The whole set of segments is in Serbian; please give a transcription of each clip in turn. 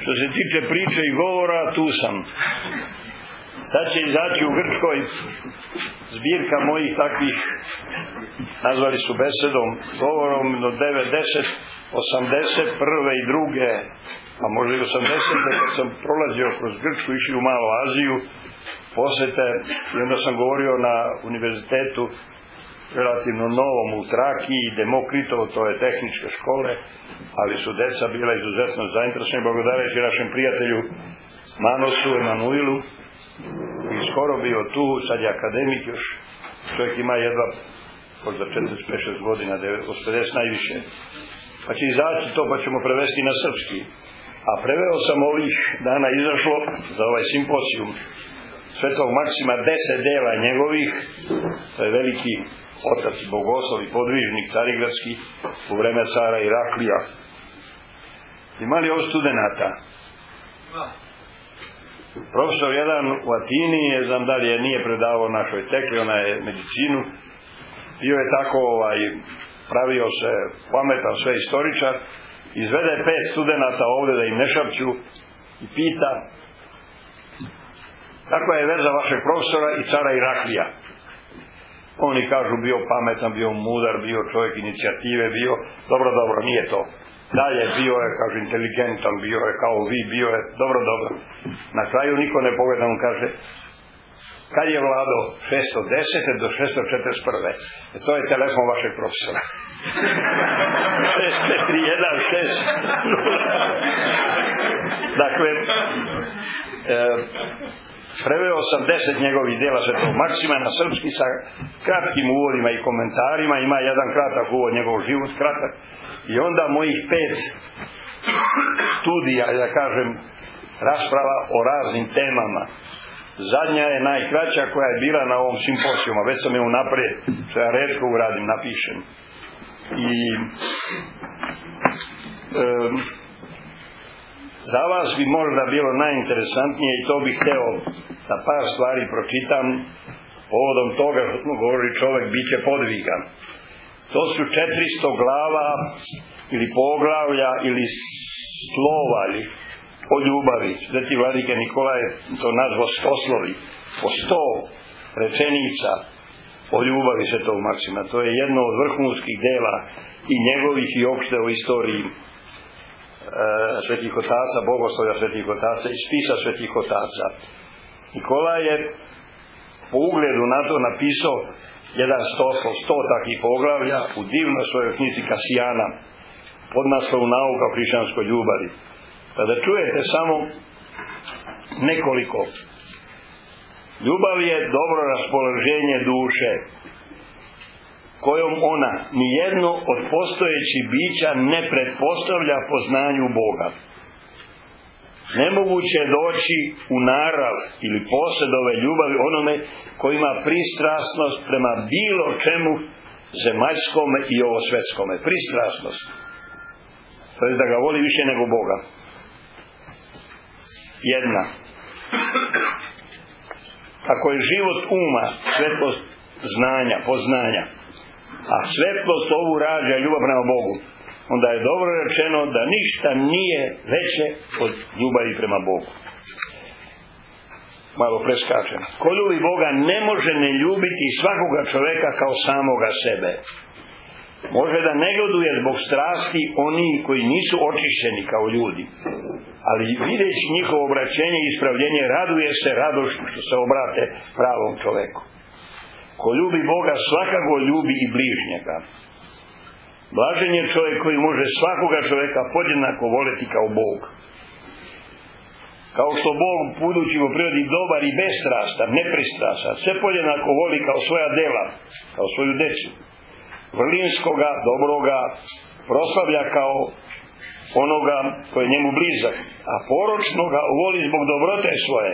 Što se tiče priče i govora, tu sam. Sad će izaći u Grčkoj zbirka mojih takvih, nazvali su besedom, govorom do 90, 81. i druge, a možda i 80. kad sam prolazio kroz Grčku, išli u Malu Aziju, posete, i onda sam govorio na univerzitetu relativno novom u Trakiji, Demokritovo, to je tehničke škole, ali su deca bila izuzetno zainteresovani, blagodareći našem prijatelju Manosu Emanuilu, i skoro bio tu, sad je akademik još, čovjek ima jedva možda 45-6 godina, 50 najviše, pa će izaći to, pa ćemo prevesti na srpski. A preveo sam ovih dana izašlo za ovaj simpocijum Svetog Maksima 10 dela njegovih, to je veliki otac, bogoslov i podvižnik carigradski u vreme cara Iraklija. Imali ovo studenata? Profesor jedan u Atini, ne znam da li je nije predavao našoj tekli, ona je medicinu, bio je tako, pravio se pametan, sve istoričar, izvede 5 studenata ovde da im ne šapću i pita kakva je veza vašeg profesora i cara Iraklija. Oni kažu bio pametan, bio mudar, bio čovjek inicijative, bio dobro, nije to. Dalje bio je, kaže, inteligentan, bio je kao vi, bio je dobro. Na kraju niko ne pogleda, on kaže, kad je vladao 610. do 641. To je telefon vašeg profesora. 6531 6. Dakle, preveo sam 10 njegovih dela Svetog Maksima na srpski sa kratkim uvodima i komentarima, ima jedan kratak uvod, njegov život kratak, i onda mojih 5 studija, da kažem, rasprava o raznim temama. Zadnja je najkraća koja je bila na ovom simpozijumu, već sam je unaprijed, što ja retko uradim, napišem. I za vas bi možda bilo najinteresantnije, i to bih hteo da par stvari pročitam povodom toga što smo govorili, čovek biće podvigan. To su 400 glava ili poglavlja ili slova o ljubavi. Sveti vladika Nikola je to nazvao stoslovi, po 100 rečenica o ljubavi Svetog Maksima. To je jedno od vrhunskih dela i njegovih i opšte o istoriji svetih otaca, bogoslovja svetih otaca i spisa svetih otaca. Nikola je po ugledu na to napisao jedan stoslov, 100 takvih poglavlja u divnoj svojoj knjizi Kasijana pod naslovom Nauka o hrišćanskoj ljubavi. Pa da čujete samo nekoliko. Ljubav je dobro raspoloženje duše, kojom ona nijedno od postojećih bića ne pretpostavlja poznanju Boga. Nemoguće je doći u narav ili posed ove ljubavi onome koji ima pristrasnost prema bilo čemu zemaljskome i ovosvetskome. Pristrasnost. To je da ga voli više nego Boga. Jedna. Ako je život uma, svetlost znanja, poznanja, a svetlost ovu rađa ljubav prema Bogu, onda je dobro rečeno da ništa nije veće od ljubavi prema Bogu. Malo preskačem. Ko ljubi Boga ne može ne ljubiti svakoga čoveka kao samoga sebe. Može da negoduje zbog strasti oni koji nisu očišćeni kao ljudi, ali videći njihovo obraćenje i ispravljenje raduje se radošću što se obrate pravom čoveku. Ko ljubi Boga svakako ljubi i bližnjega. Blažen je čovjek koji može svakoga čovjeka podjednako voleti kao Bog. Kao što Bog, budući u prirodi dobar i bestrastan, nepristrastan, sve podjednako voli kao svoja dela, kao svoju decu. Vrlinskoga, dobroga proslavlja kao onoga koji je njemu blizak, a poročnoga voli zbog dobrote svoje.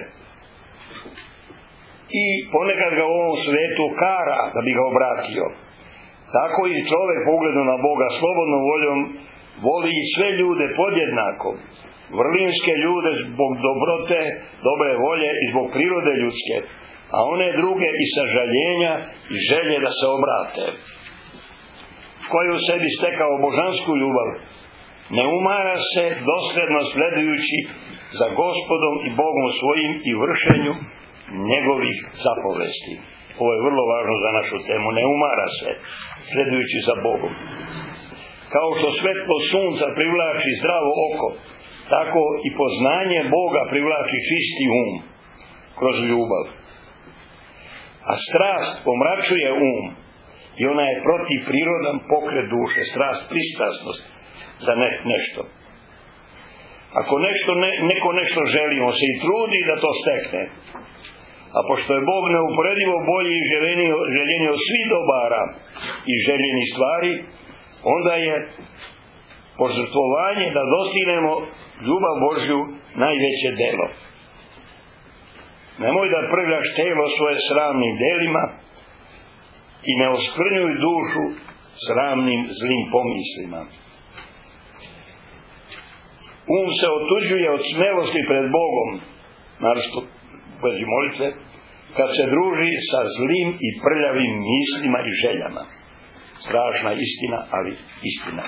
I ponekad ga u ovom svetu kara da bi ga obratio. Tako i čovjek po ugledu na Boga slobodnom voljom voli i sve ljude podjednako. Vrlinske ljude zbog dobrote, dobre volje i zbog prirode ljudske, a one druge i sažaljenja i želje da se obrate. Koji u sebi stekao božansku ljubav, ne umara se dosledno sledujući za Gospodom i Bogom svojim i vršenju njegovih zapovesti. Ovo je vrlo važno za našu temu. Ne umara se sledujući za Bogom. Kao što svetlo sunca privlači zdravo oko, tako i poznanje Boga privlači čisti um kroz ljubav. A strast pomračuje um i ona je protivprirodan pokret duše. Strast, pristrasnost za nešto. Ako neko nešto želi, on se i trudi da to stekne. A pošto je Bog neuporedivo bolji i željeniji od svih dobara i željenih stvari, onda je požrtvovanje da dostignemo ljubav Božju najveće delo. Nemoj da prljaš telo svoje sramnim delima i ne oskvrnjuj dušu sramnim zlim pomislima. Um se otuđuje od smelosti pred Bogom, naročito u vezi molitve, kad se druži sa zlim i prljavim mislima i željama. Strašna istina, ali istina.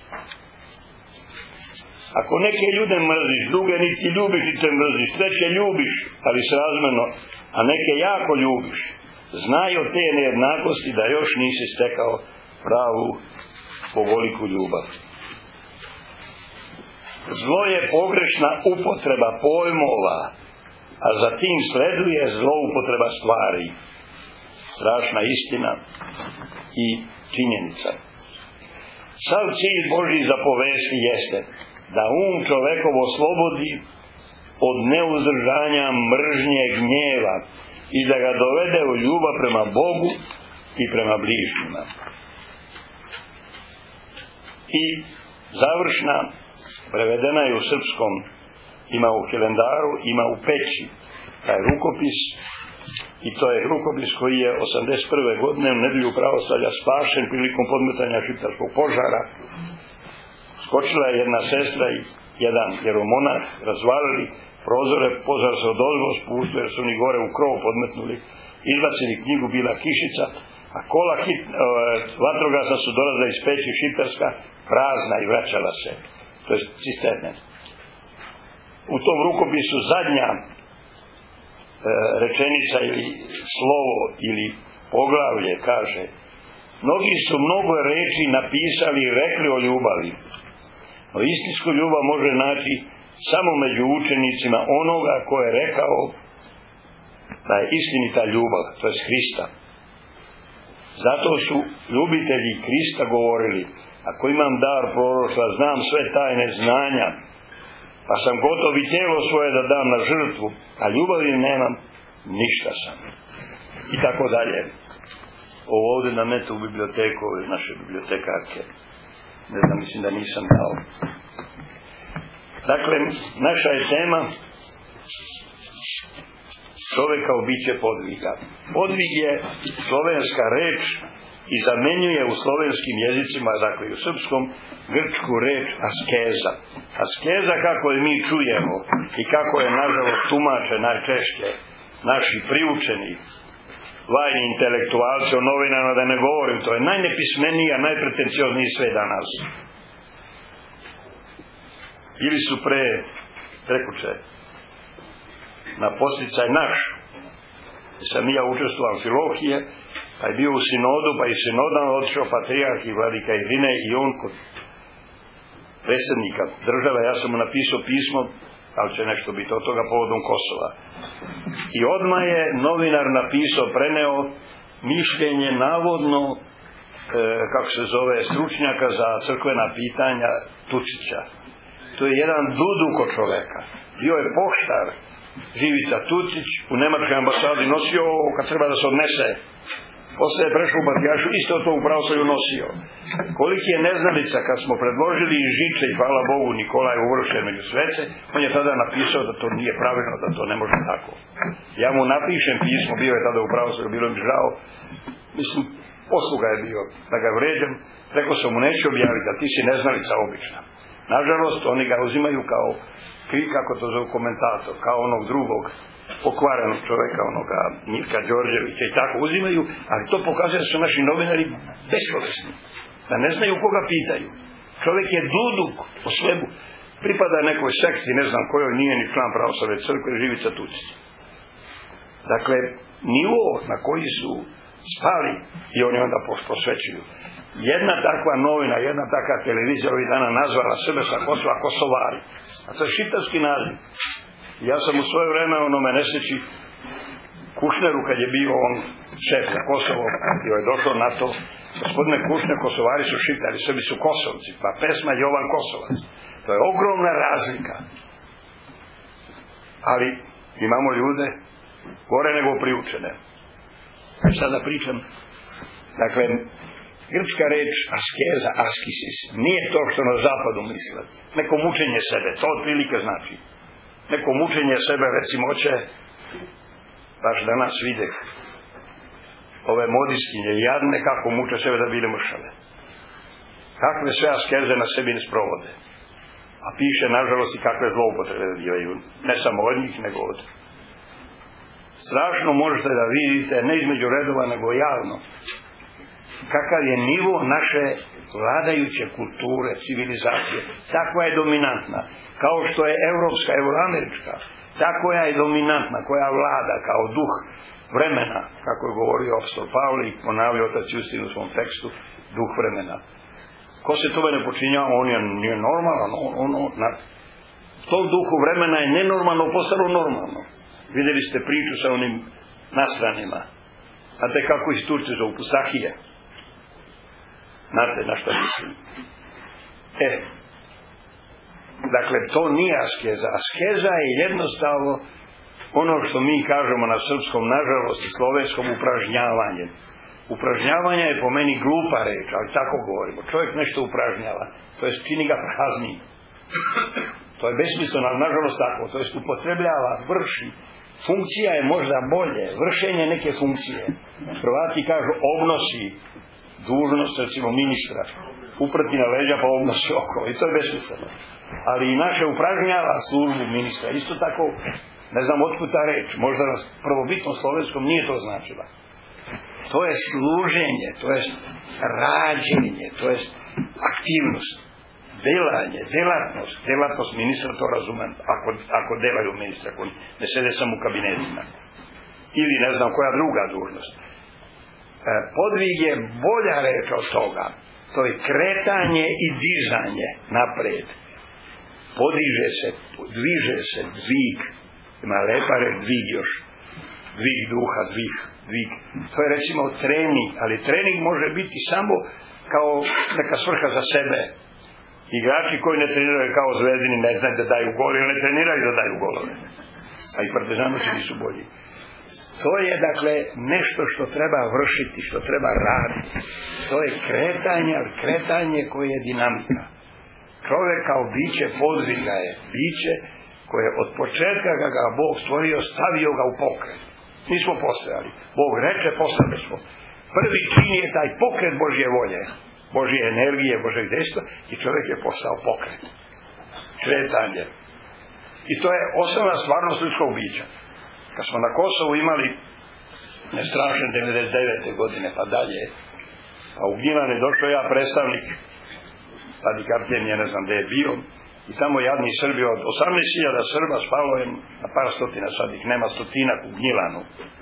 Ako neke ljude mrziš, druge niti ljubiš, niti mrziš, treće ljubiš, ali srazmjerno, a neke jako ljubiš, znaj od te nejednakosti da još nisi stekao pravu povoliku ljubav. Zlo je pogrešna upotreba pojmova, a zatim sleduje zloupotreba stvari. Strašna istina i činjenica. Sav cilj Božji zapovesti jeste da čovekov oslobodi od neuzdržanja, mržnje, gnjeva i da ga dovede u ljubav prema Bogu i prema bližnjima. I završna, prevedena je u srpskom, ima u Hilandaru, ima u Peći, taj rukopis, i to je rukopis koji je 81. godine u nedelju pravoslavlja spašen prilikom podmetanja šiptarskog požara. Skočila je jedna sestra i jedan jeromonah, razvalili prozore, požar se odozgo spustio jer su oni gore u krov podmetnuli, izbacili knjigu, bila kišica, a kola vatrogasna su dolazila iz Peći šiptarska, prazna i vraćala se. To je cisterne. U tom rukopisu zadnja rečenica ili slovo ili poglavlje kaže: mnogi su mnogo reči napisali i rekli o ljubavi, no istinsku ljubav može naći samo među učenicima onoga ko je rekao da je istinita ljubav, to je Hrista. Zato su ljubitelji Hrista govorili: ako imam dar proroštva, znam sve tajne znanja, pa sam gotov i tijelo svoje da dam na žrtvu, a ljubavi nemam, ništa sam. I tako dalje. Ovo ovdje na metu u biblioteku, naše bibliotekarke. Ne znam, mislim da nisam dao. Dakle, naša je tema čovjeka u biće podviga. Podvig je slovenska reč i zamenjuje u slovenskim jezicima, dakle u srpskom, grčku reč askeza. Askeza, kako je mi čujemo i kako je nažalost tumače najčešće naši priučeni vajni intelektualci o novinama, da ne govorim, to je najnepismenija, najpretenciozniji sve danas. Ili su prekuće na posticaj naš, sam ja učestvovao u Amfilohije, pa je bio u sinodu, pa i sinodan otišao patrijarh i vladika Irine i on kod predsjednika države, ja sam mu napisao pismo, ali će nešto biti od toga povodom Kosova. I odmah je novinar napisao, preneo mišljenje navodno, kako se zove, stručnjaka za crkvena pitanja Tučića. To je jedan duduko čoveka. Bio je poštar, Živica Tučić, u Nemačkoj ambasadi nosio ovo kad treba da se odnese. Posle je prešao u Batijašu, isto to u pravoslavlju nosio. Koliki je neznalica kad smo predložili i žiče, i hvala Bogu Nikolaj uvršen među svece, on je tada napisao da to nije pravilno, da to ne može tako. Ja mu napišem pismo, bio je tada u pravoslavlju, bilo mi žao, mislim, posluga je bio, da ga vređam, rekao sam mu, neću objaviti, a ti si neznalica obična. Nažalost, oni ga uzimaju kao, kako to zove, komentator, kao onog drugog pokvarenog čoveka, onoga Mirka Đorđevića i tako uzimaju, ali to pokazuje da su naši novinari beslovesni, da ne znaju koga pitaju. Čovjek je duduk po svebu. Pripada nekoj sekti, ne znam kojoj, nije ni član pravoslavne crkve, živi sa tuci. Dakle, nivo na koji su spali i oni onda posvećuju. Jedna takva novina, jedna takva televizija ovih dana nazvala sebe sa Kosova Kosovari. A to je šiptarski naziv. Ja sam u svoje vreme onome nesreći Kušneru, kad je bio on šef za Kosovo, i je došao na to, gospodine Kušner, Kosovari su šiptari, Srbi su Kosovci, pa pesma Jovan Kosovac. To je ogromna razlika. Ali imamo ljude gore nego priučene. Sada pričam, dakle, grčka reč askeza, askisis, nije to što na zapadu misle. Neko mučenje sebe, to otprilike znači. Neko mučenje sebe, recimo, hoće, baš danas videh, ove modiskinje, jadne kako muče sebe da bile mršave. Kakve sve askeze na sebi ne sprovode. A piše, nažalost, i kakve zloupotrebe bivaju. Ne samo od njih, nego od. Strašno možete da vidite, ne između redova, nego javno, kakav je nivo naše vladajuće kulture, civilizacije. Takva je dominantna. Kao što je evropska, euroamerička. Takva je dominantna, koja vlada kao duh vremena, kako je govorio apostol Pavle i ponavljao otac Justin u svom tekstu, duh vremena. Ko se tome ne počinjava, on je nije normalan. Na tom duhu vremena je nenormalno postalo normalno. Vidjeli ste priču sa onim nastranima. Znate kako iz Turci zovu Pusahije. Znate na što mislim. Dakle, to nije askeza. Askeza je jednostavno ono što mi kažemo na srpskom, nažalost i slovenskom, upražnjavanje. Upražnjavanje je po meni glupa reč, ali tako govorimo. Čovjek nešto upražnjava, to jest čini ga praznim. To je besmisleno, ali nažalost tako. To jest upotrebljava, vrši. Funkcija je možda bolje, vršenje neke funkcije. Hrvati kažu obnosi dužnost, recimo ministra, uprati na leđa pa obnosi oko. I to je besmisleno. Ali i naše upražnjava službu ministra. Isto tako, ne znam otkud ta reč, možda na prvobitnom slovenskom nije to značila. To je služenje, to je rađenje, to je aktivnost, delanje, delatnost ministra, to razumem, ako delaju ministra, ako ne sede samo u kabinetima. Ili ne znam koja druga dužnost. Podvig je bolja reč od toga. To je kretanje i dizanje napred. Podiže se, dviže se, dvig. Ima lepa reč, dvig još. Dvig duha, dvig. To je recimo trening, ali trening može biti samo kao neka svrha za sebe. Igrači koji ne treniraju kao Zvezdini ne znaju da daju gol, ili ne treniraju da daju golove. A i Partizanovi nisu bolji. To je dakle nešto što treba vršiti, što treba raditi. To je kretanje, ali kretanje koje je dinamika. Čovjek kao biće podviga je biće koje od početka kada ga Bog stvorio, stavio ga u pokret. Nismo postojali. Bog reče, postali smo. Prvi čin je taj pokret Božje volje, Božje energije, Božjeg dejstva i čovjek je postao pokret. Kretanje. I to je osnovna stvarnost ljudskog bića. Kad smo na Kosovu imali nestrašne 99. godine pa dalje, a u Gnjilane došao ja predstavnik, tada Kartjenije, ne znam gde je bio, i tamo jadni Srbi od 18.000 Srba spalo je na par stotina, sad ih nema stotinak u Gnjilanu.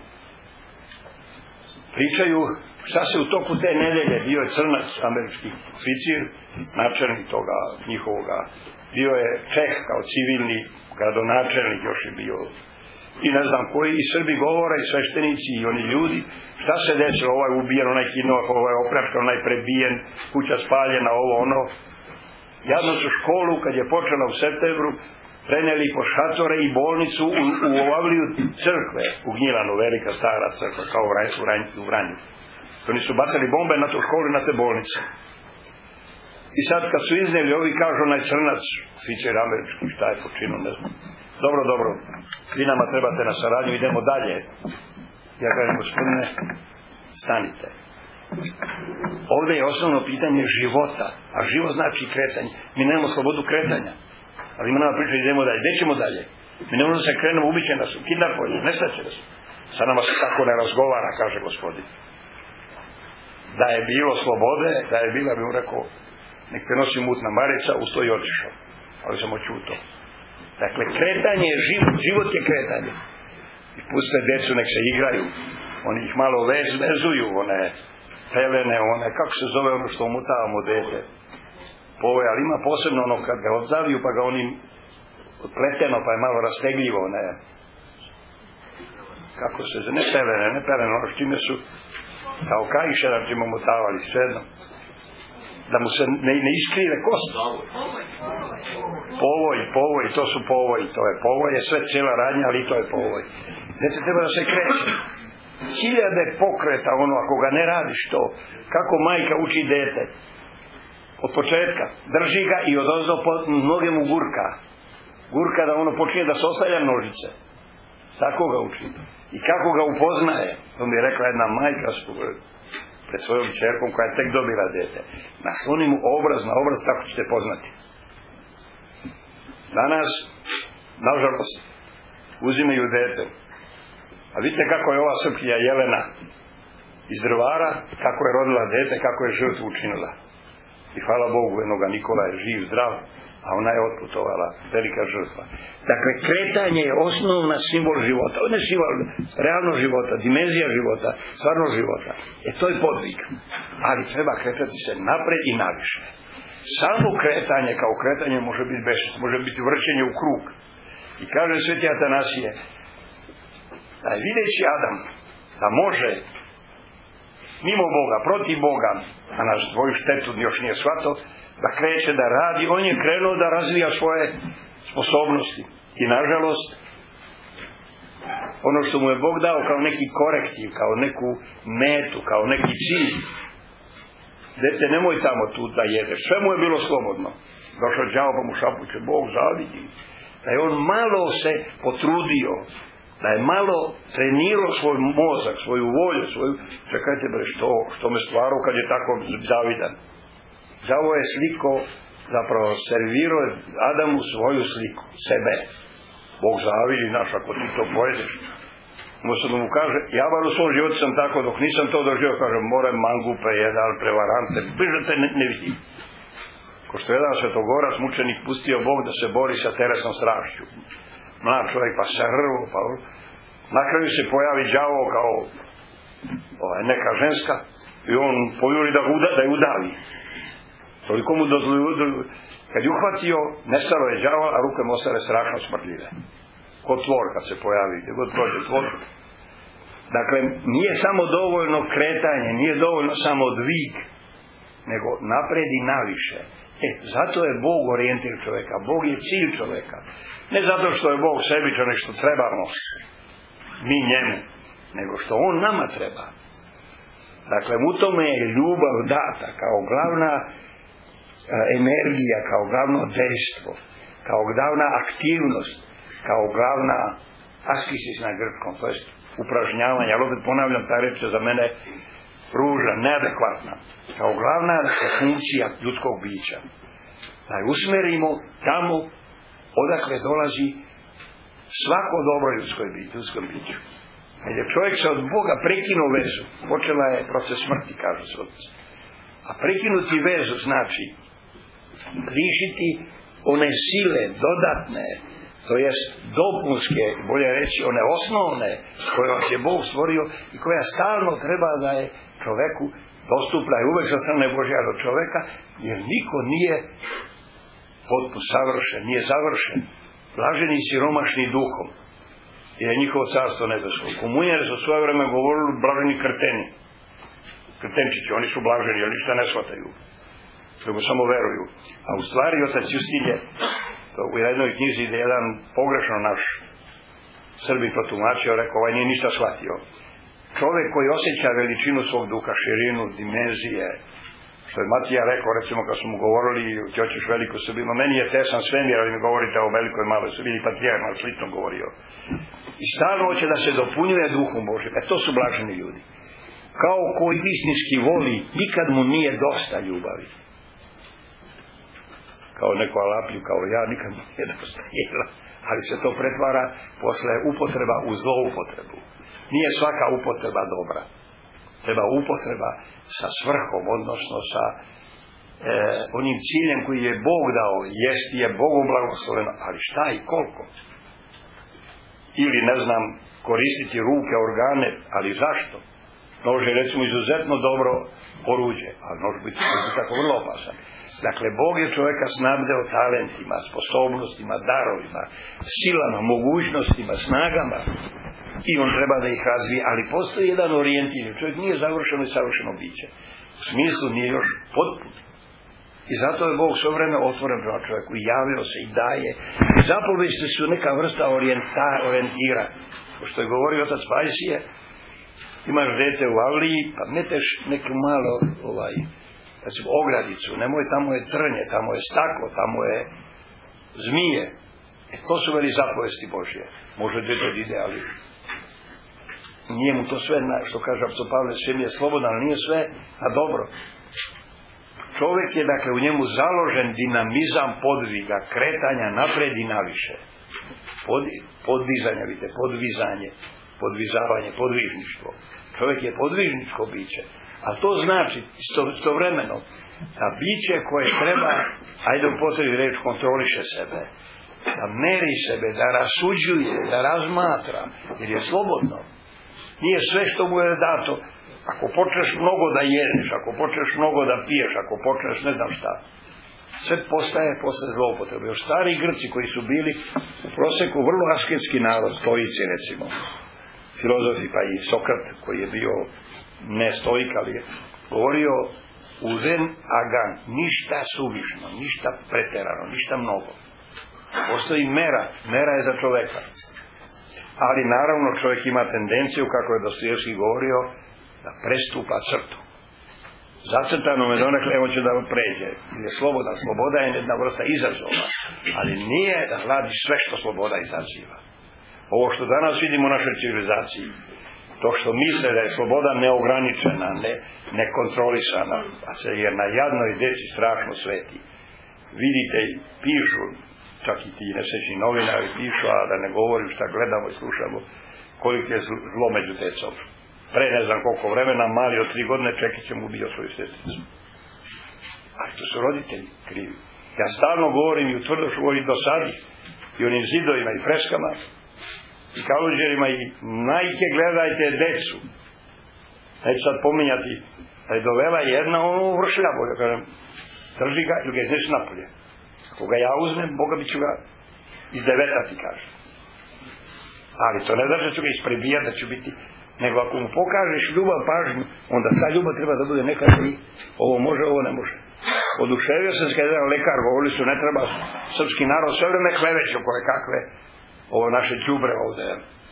Pričaju šta se u toku te nedelje, bio je crnac, američki oficir, načelnik toga njihovoga, bio je Čeh kao civilni gradonačelnik, još je bio, i ne znam koji, i Srbi govore, i sveštenici, i oni ljudi, šta se desilo, ovaj ubijen, onaj kinov, ovaj opljačkan, onaj prebijen, kuća spaljena, ovo ono. Jadno su školu, kad je počela u septembru, preneli po šatore i bolnicu u Avliju crkve, u Gnjilanu, velika stara crkva, kao u Vranju. Oni su bacali bombe na tu školu i na te bolnice. I sad kad su iznijeli, ovi kažu onaj crnac, oficir američki, šta je počinio, ne znam. Dobro, vi nama trebate na saradnju, idemo dalje. Ja kažem, gospodine, stanite. Ovdje je osnovno pitanje života, a život znači kretanje. Mi nemamo slobodu kretanja, ali ima nama priča, idemo dalje. Gdje ćemo dalje? Mi ne možemo se krenemo, ubiće nas, kidnapovanje, nestaće nas. Sa nama se tako ne razgovara, kaže gospodin. Da je bilo slobode, da je bila, bi mu rekao, nek te nosi mutna marica, usto i otišao. Ali sam očuto. Dakle, kretanje je život, život je kretanje. I puste decu, nek se igraju. Oni ih malo vezuju, one pelene, one, kako se zove ono što omutavamo dete. Povoj, ali ima posebno ono kad ga odzaviju, pa ga oni pleteno, pa je malo rastegljivo, ne. Kako se zove, ne pelene, ono što ime su, kao kaiše da ćemo omutavali, svejedno. Da mu se ne iskrive kost. Povoj, to su povoj, to je povoj, je sve cijela radnja, ali to je povoj. Dete treba da se kreće. Hiljade pokreta, ono, ako ga ne radiš to, kako majka uči dete, od početka, drži ga i odozdo noge mu gurka da ono počinje da se ostavlja nožice, tako ga uči i kako ga upoznaje. To mi je rekla jedna majka pred svojom čerkom koja je tek dobila dete, nasloni mu obraz na obraz, tako ćete poznati. Danas, nažalost, uzimaju dete. A vidite kako je ova Srpkinja Jelena iz Drvara, kako je rodila dete, kako je žrtvu učinila. I hvala Bogu, jednoga Nikola je živ, zdrav, a ona je otputovala, velika žrtva. Dakle, kretanje je osnovna simbol života, ne simbol realnog života, dimenzija života, stvarno života. To je podvig. Ali treba kretati se napred i naviše. Samo kretanje kao kretanje može biti bešćest, može biti vrćenje u krug. I kaže Sveti Atanasije, da je videći Adam da može mimo Boga, protiv Boga, a na svoju štetu još nije shvatao, da kreće, da radi, on je krenuo da razvija svoje sposobnosti. I nažalost, ono što mu je Bog dao kao neki korektiv, kao neku metu, kao neki cilj, dete, nemoj tamo tu da jedeš, sve mu je bilo slobodno. Došao đavo pa mu šapuće, Bog zavidi. Da je on malo se potrudio, da je malo trenirao svoj mozak, svoju volju, čekajte bre, što me stvarao kad je tako zavidan. Đavo je sliko, zapravo servirao Adamu svoju sliku, sebe. Bog zavidi naš, ako ti to pojedeš. Muslim mu kaže, ja bar u svom životu sam tako, dok nisam to doživio, kaže, more mangupe, jedan prevarante, bližete ne vidi. Ko što jedan svetogorac, mučenik, pustio Bog da se bori sa telesnom strašću. Mlad čovjek, pa se rvo, pa na kraju se pojavi đavo kao neka ženska i on pojuri da je udavi. Toliko mu dozvolio, kad je uhvatio, nestalo je đavo, a ruke mu ostale strašno smrtljive. Ko tvor kad se pojavi, gdje god prođe tvor. Dakle, nije samo dovoljno kretanje, nije dovoljno samo dvig, nego napred i naviše. Zato je Bog orijentir čovjeka, Bog je cilj čovjeka. Ne zato što je Bog sebičan, nego što trebamo mi njemu, nego što on nama treba. Dakle, u tome je ljubav data kao glavna energija, kao glavno dejstvo, kao glavna aktivnost, kao glavna askisis na grčkom, to je upražnjavanje, ali opet ponavljam, ta reč je za mene ružna, neadekvatna, kao glavna funkcija ljudskog bića. Da je usmerimo tamo odakle dolazi svako dobro ljudskom biću. Kad je čovjek se od Boga prekinuo vezu, počela je proces smrti, kažu se otci. A prekinuti vezu znači lišiti one sile dodatne, to jest dopunske, bolje reći one osnovne koje vas je Bog stvorio i koja stalno treba da je čovjeku dostupna i uvek sa strane Božja do čovjeka, jer niko nije potpuno savršen, nije završen. Blaženi siromašni duhom je njihovo carstvo nebesko. Komunjari su svoje vreme govorili blaženi krteni. Krtenčići, oni su blaženi, jer ništa ne shvataju. Nego samo veruju. A u stvari otac Justin je u jednoj knjizi gdje jedan pogrešno naš Srbin to tumačio, rekao, ovaj nije ništa shvatio. Čovjek koji osjeća veličinu svog duha, širinu, dimenzije, što je Matija rekao, recimo kad smo mu govorili, ti hoćeš veliku Srbinu, meni je tesan svemir, ali mi govorite o velikoj maloj Srbini, Patrijarh malo slično govorio. I stalno hoće da se dopunjuje duhom Božim. To su blaženi ljudi. Kao koji istinski voli, nikad mu nije dosta ljubavi. Kao neko alaplju, kao ja, nikad mu nije dosta jela. Ali se to pretvara posle upotreba u zloupotrebu. Nije svaka upotreba dobra. Treba upotreba sa svrhom, odnosno sa onim ciljem koji je Bog dao, jesti je Bogom blagosloveno, ali šta i koliko? Ili, ne znam, koristiti ruke, organe, ali zašto? Nož je, recimo, izuzetno dobro oruđe, ali može biti tako vrlo opasan. Dakle, Bog je čovjeka snabdeo talentima, sposobnostima, darovima, silama, mogućnostima, snagama i on treba da ih razvije, ali postoji jedan orijentir. Čovjek nije završeno i savršeno biće. U smislu nije još potpun. I zato je Bog sve vreme otvoren prema čovjeku i javio se i daje. I zapovesti su neka vrsta orijentira. Pošto je govorio otac Pajsije, imaš dete u avliji, pa meteš neku malo ogradicu, nemoj, tamo je trnje, tamo je staklo, tamo je zmije. To su veli zapovesti Božje. Može dete ide, ali nije mu to sve, što kaže apostol Pavle, sve mi je slobodno, ali nije sve, a dobro. Čovjek je, dakle, u njemu založen dinamizam podviga, kretanja napred i naviše. Podvizanje, vidite, podvizanje, podvizavanje, podvižništvo. Čovjek je podvižničko biće. A to znači, istovremeno, da biće koje treba, ajde upotrebi reč, kontroliše sebe, da meri sebe, da rasuđuje, da razmatra, jer je slobodno. Nije sve što mu je dato. Ako počneš mnogo da jedeš, ako počneš mnogo da piješ, ako počneš ne znam šta, sve postaje posle zloupotrebe. Još stari Grci koji su bili u proseku vrlo asketski narod, stoici recimo, filozofi, pa i Sokrat koji je bio ne stoik, ali je govorio uzen agan, ništa suvišno, ništa preterano, ništa mnogo. Postoji mera je za čoveka. Ali naravno čovjek ima tendenciju, kako je Dostojevski govorio, da prestupa crtu. Zacrtano me donekle, evo će da pređe. Je sloboda je jedna vrsta izazova, ali nije da radiš sve što sloboda izaziva. Ovo što danas vidimo u našoj civilizaciji, to što misle da je sloboda neograničena, nekontrolisana, jer na jadnoj deci strašno sveti. Vidite, pišu, čak i ti nesrećni novinari pišu, a da ne govorim šta gledamo i slušamo, koliko je zlo među decom. Pre ne znam koliko vremena, mali od 3 godine Čekićem ubio svoju sestricu. Ali to su roditelji krivi. Ja stalno govorim i utvrdo ću govorim do sadi, i onim zidovima i freskama, i kaluđerima, i majke gledajte decu. Neću sad pominjati, da je dovela jedna, ono vršila bolje, kažem, drži ga ili ga iznesi napolje. Ako ga ja uzmem, Boga bi ću ga izdevetati, kaže. Ali to ne znači da ću ga isprebijati, da ću biti, nego ako mu pokažeš ljubav, pažnju, onda ta ljubav treba da bude nekad i ovo može, ovo ne može. Oduševio sam se kada jedan lekar, govorili su, ne treba srpski narod sve vreme kleveće koje kakve ovo naše đubre ovde.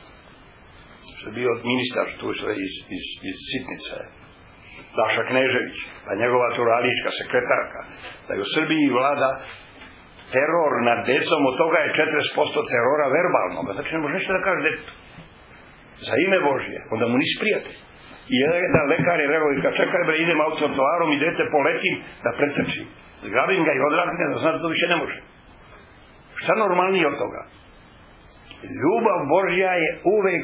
Što je bio ministar tu iz Sitnice, Daša Knežević, pa njegova turalijska sekretarka, da je u Srbiji vlada teror nad decom, od toga je 40% terora verbalnog. Znači ne može nešto da kaže detetu. Za ime Božje, onda mu nisi prijatelj. I jedan lekar je rekao, čekaj bre, idem autotovarom i dete poletim da precrči. Zgrabim ga i odradim ga, da znam da to više ne može. Šta normalnije od toga? Ljubav Božja je uvek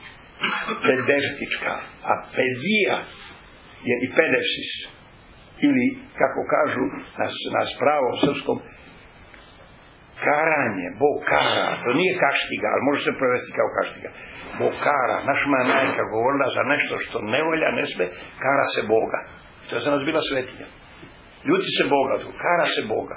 pedestička, a pedija je i pedepsis. Ili, kako kažu na spravom srpskom, karanje, Bog kara, to nije kaštiga, ali može se prevesti kao kaštiga. Bog kara, naša majka govorila za nešto što ne volja, ne sme, kara se Boga. To je za nas bila svetinja. Ljuti se Boga, kara se Boga.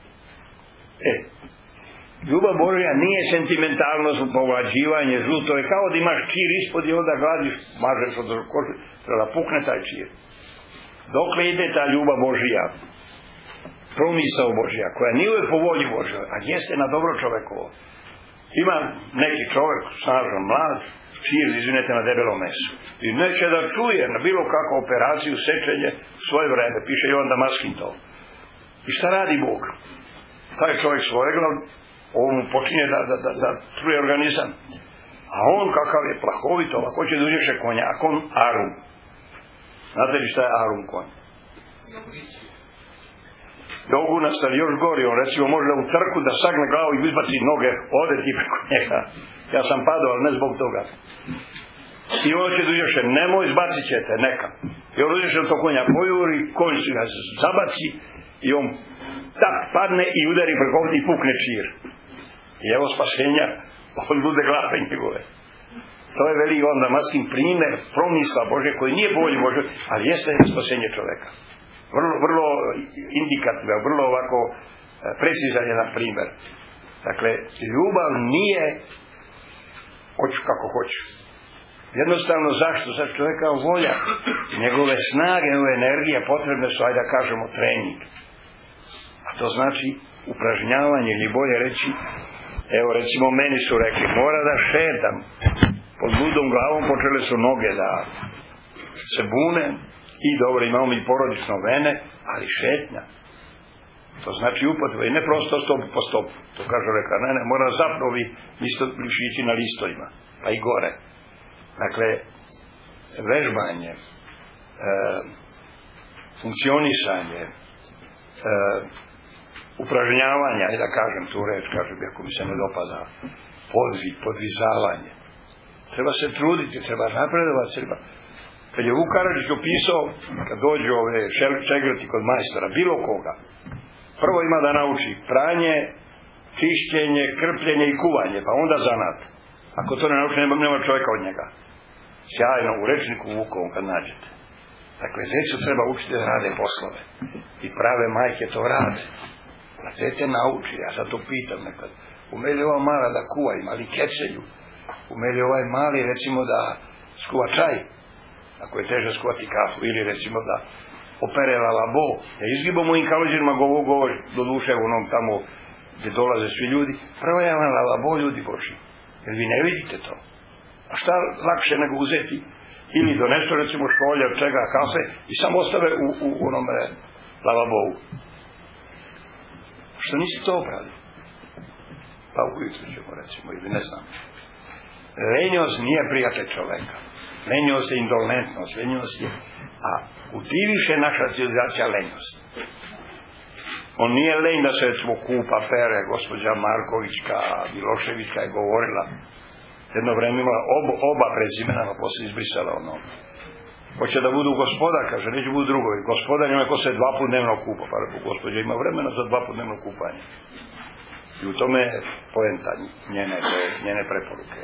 Ljubav Božja nije sentimentalnost, povlađivanje, zlu, to je kao da imaš čir ispod i onda gladiš, mažeš od kože, treba pukne taj čir. Dokle ide ta ljubav Božja, promisao Božja, koja nije uvek po volji Božja, a jeste na dobro čovekovo. Ima neki čovek, snažan, mlad, čir, izvinete, na debelom mesu. I neće da čuje na bilo kakvu operaciju, sečenje, svoje vreme, piše Jovan Damaskin to. I šta radi Bog? Taj čovjek svoje glav, ovo mu počinje da truje organizam. A on kakav je plahovito, ako će da uđeše konjakom, Arum. Znate li šta je Arum konj? Jogunac, ali još gori, on recimo može u trku da sagne glavu i izbaci noge, ode ti preko njega. Ja sam padao, ali ne zbog toga. I on će da uđeše, nemoj, izbacit ćete, neka. I on uđeše to konja pojuri, konj se ga zabaci i on tak padne i udari preko ovdje i pukne čir. I evo spasenja od lude glave njegove. To je veliki onda maskin primjer promisla Bože koji nije po volji Bože, ali jeste spasenje čoveka. Vrlo indikativan, vrlo ovako precizan jedan primjer. Dakle, ljubav nije hoću kako hoću. Jednostavno zašto? Zato čovjeka volja. Njegove snage, njegove energije potrebne su, ajde da kažemo, trening. A to znači upražnjavanje, ili bolje reći, evo recimo meni su rekli, mora da šetam. Pod ludom glavom počele su noge da se bune i dobro, imamo i porodično vene, ali šetnja. To znači upotreba i ne prosto stopu po stopu. To kažu reka, ne, mora zapravo ići na listovima, pa i gore. Dakle, vežbanje, funkcionisanje, upražnjavanje, da kažem tu reč, kažem, ako mi se ne dopada, podvizavanje. Treba se truditi, treba napredovati, treba. Kad je Vuk Karadžić opisao, kad dođu ove šegrti kod majstora, bilo koga, prvo ima da nauči pranje, čišćenje, krpljenje i kuvanje, pa onda zanat. Ako to ne nauči, nema čovjeka od njega. Sjajno, u rečniku Vukovom kad nađete. Dakle, djecu treba učiti da rade poslove. I prave majke to rade. Da dete nauči, ja sad to pitam nekad. Ume li ova mala da kuva, ima li kecelju? Ume li ovaj mali, recimo, da skuva čaj? Ako je teže skuvati kafu, ili recimo da opere lalabo. Ja izgibamo im kalođerima govori, do duše u onom tamo gdje dolaze svi ljudi. Prvo je vam lalabo, ljudi Boži. Jer vi ne vidite to. A šta lakše nego uzeti ili donesu recimo šolje od čega kafe i samo ostave u onom lavabovu. Što nisi to obrali? Pa ujutru ćemo recimo ili ne znam. Lenjost nije prijatelj čoveka. Lenjost je indolentnost. Lenjost je, a utiviše naša civilizacija lenjost. On nije lenj da se recimo kupa, pere, gospođa Markovićka, Miloševićka je govorila. Jedno vreme imala oba prezimena, a poslije izbrisala ono. Hoće da budu gospodar, kaže, neće budu drugovi. Gospodar ima ko se 2 puta dnevno kupa, pa rekao, gospođa ima vremena za 2 puta dnevno kupanje. I u tome je poenta njene preporuke.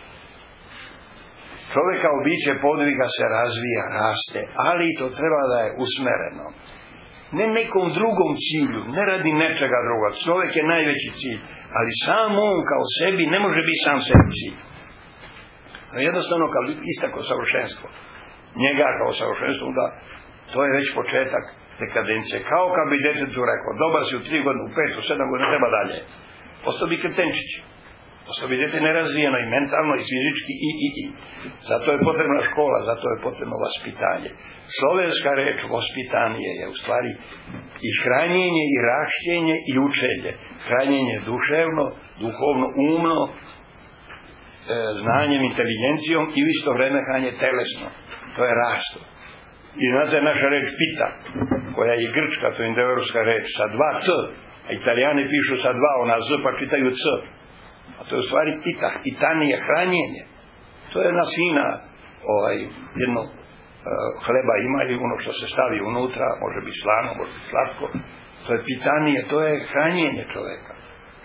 Čovjeka u biće podviga se razvija, raste, ali to treba da je usmereno. Ne nekom drugom cilju, ne radi nečega druga. Čovjek je najveći cilj, ali sam on kao sebi ne može biti sam sebi cilj. To je jednostavno kao istako savršenstvo. Njega kao savršenstvo, da to je već početak dekadencije. Kao kad bi djetetu rekao, dobar si u 3 godine, u 5, u 7 godina, treba dalje. Postao bi kretenčić. Postao bi djete nerazvijeno i mentalno, i fizički, i. Zato je potrebna škola, zato je potrebno vaspitanje. Slovenska reč vaspitanje je u stvari i hranjenje, i rašćenje, i učenje. Hranjenje duševno, duhovno, umno, znanjem, inteligencijom i u isto vrijeme hranjenje telesno. To je rasto. I znate naša reč pita, koja je grčka, to je indoeuropska reč, sa 2 t, a Italijani pišu sa 2, ona z, pa čitaju c. A to je u stvari pita, itanije, hranjenje. To je jedna fina, jedno hleba ima ili ono što se stavi unutra, može biti slano, može biti slatko. To je pitanije, to je hranjenje čovjeka.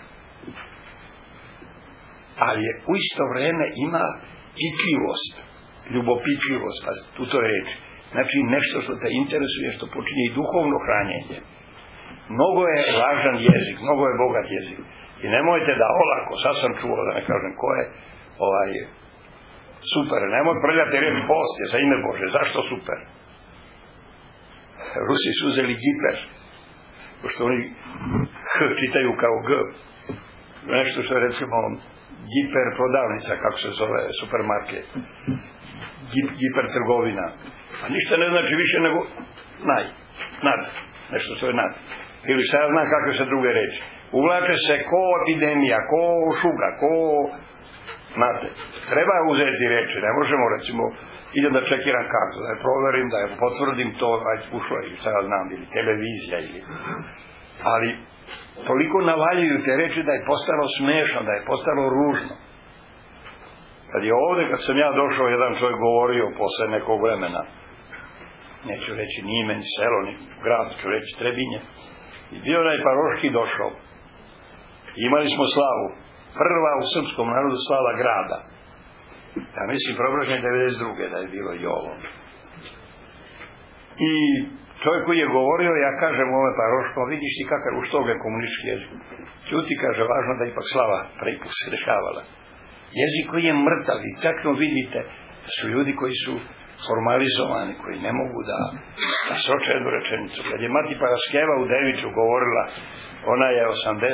Ali je u isto vrijeme ima pitljivost, ljubopitljivost, pa tu to je reč. Znači nešto što te interesuje, što počinje i duhovno hranjenje. Mnogo je važan jezik, mnogo je bogat jezik. I nemojte da olako, sad sam čuo, da ne kažem ko je, super, nemoj prljati reč post je za ime Bože. Zašto super? Rusi su uzeli giper, pošto oni h čitaju kao g. Nešto što je recimo giper prodavnica, kako se zove supermarket. Giper trgovina. A ništa ne znači više nego nad. Nešto što je nad. Ili šta ja znam kakve se druge reči. Uvlače se ko epidemija, ko šuga, ko... Znate, treba uzeti reči, ne možemo recimo, idem da čekiram kartu, da je proverim, da je potvrdim to, ajde ušlo ili šta ja znam, ili televizija, ili... Ali toliko navaljuju te reči da je postalo smešno, da je postalo ružno. Kad je ovdje, kad sam ja došao, jedan čovjek govorio posle nekog vremena, neću reći ni ime, ni selo, ni grad, ću reći Trebinje, I bio onaj paroški došao. Imali smo slavu. Prva u srpskom narodu slava grada. Ja mislim Preobražen 92. da je bilo i ovo. I čovjek koji je govorio, ja kažem ovome paroškom, vidiš ti kakav u što je komunistički jezik. Čuti, kaže, važno da ipak slava prvi put se dešavala. Jezik koji je mrtav i takno vidite da su ljudi koji su formalizovani, koji ne mogu da sroče jednu rečenicu. Kad je Mati Paraskeva u Deviću govorila, ona je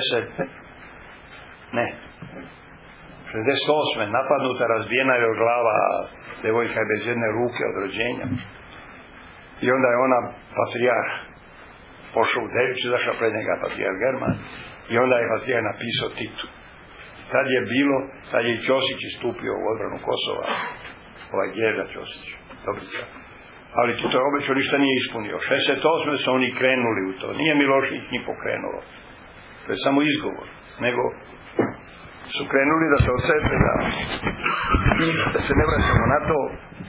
68. napadnuta, razbijena je od glava, devojka je bez jedne ruke od rođenja. I onda je ona patrijarh pošao u Dević, zašao pred njega patrijarh German i onda je patrijarh napisao Titu. Tad je bilo, tad je i Ćosić istupio u odbranu Kosova, ovaj Djeda Ćosić, Dobrica. Ali Tito je obećao, ništa nije ispunio. 68. su oni krenuli u to. Nije Milošević ni pokrenulo. To je samo izgovor. Nego su krenuli da se odcepe, da se ne vraćamo na to.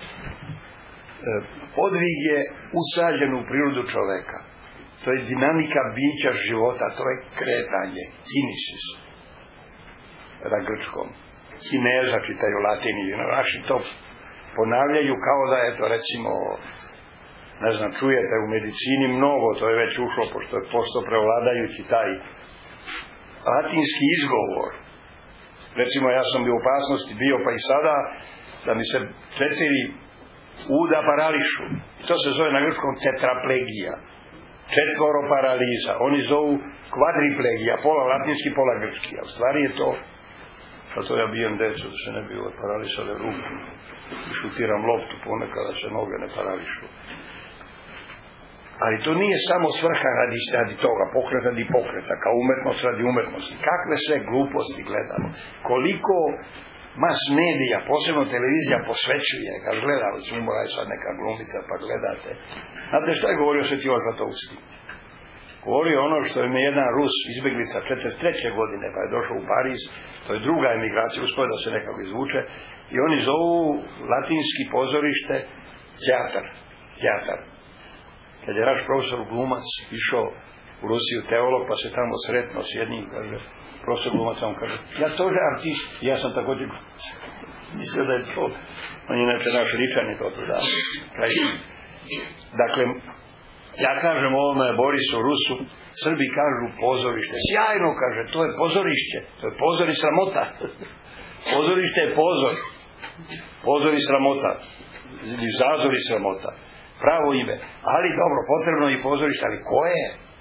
Podvig je usađen u prirodu čoveka. To je dinamika bića života, to je kretanje, kinesis, na grčkom. Kineza čitaju latini, naši to ponavljaju kao da je to, recimo, ne znam, čujete u medicini mnogo, to je već ušlo, pošto je posto prevladajući taj latinski izgovor. Recimo, ja sam bio u opasnosti, bio pa i sada, da mi se 4 uda parališu. To se zove na grčkom tetraplegija. 4 paraliza. Oni zovu kvadriplegija, pola latinski, pola grčki. A u stvari je to, pa to ja bijem decu, da se ne bi paralisale ruke. Šutiram loptu ponekad da se noge ne parališu. Ali to nije samo svrha radi toga, pokret radi pokreta, kao umetnost radi umetnosti. Kakve sve gluposti gledamo. Koliko mas medija, posebno televizija, posvećuje, kad gledamo, umora je sad neka glumica, pa gledate. Znate šta je govorio Sveti Zlatousti? Govorio ono što je jedan Rus, izbjeglica 43. godine, pa je došao u Pariz, to je druga emigracija, uspio da se nekako izvuče, i oni zovu latinski pozorište teatar. Kad je naš profesor Glumac išao u Rusiju, teolog, pa se tamo sretno s jednim, kaže, profesor Glumac, on kaže, ja to je artist, ja sam također Glumac. Mislio da je to, on je inače naš Ričan je to da. Dakle, ja kažem ovome Borisu Rusu, Srbi kažu pozorište, sjajno kaže, to je pozorište, to je pozor i sramota. Pozorište je pozor i sramota, ili zazor i sramota. Pravo ime, ali dobro, potrebno i pozorište, ali koje?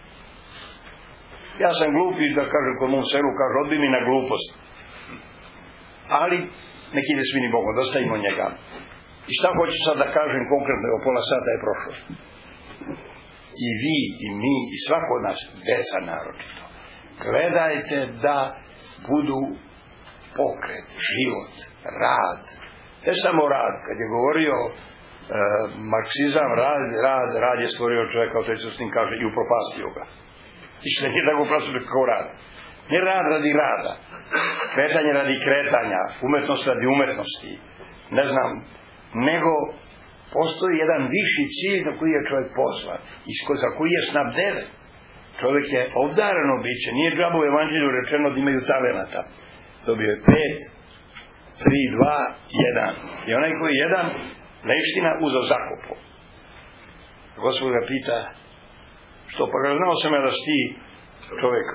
Ja sam glupi, da kažem, kod mom selu, kaže, odbi mi na glupost. Ali, nek ide svini Bogom, dostavimo njega. I šta hoću sad da kažem konkretno, o pola sata je prošlo. I vi, i mi, i svako od nas, deca naročito, gledajte da budu pokret, život, rad. Ne samo rad, kad je govorio marksizam, rad je stvorio čovjeka, o s tim kaže, i upropastio ga. I što nije tako prosto kao rad. Ne rad radi rada, kretanje radi kretanja, umetnost radi umetnosti, ne znam, nego postoji jedan viši cilj na koji je čovjek pozvan i za koji je snabdeven. Čovjek je obdareno biće, nije džabu u evanđelju rečeno da imaju talenata. Dobio je 5, 3, 2, 1. I onaj koji je 1, leština uzeo zakopo. Gospod ga pita, što pa ga znao sam ja da si ti čovjek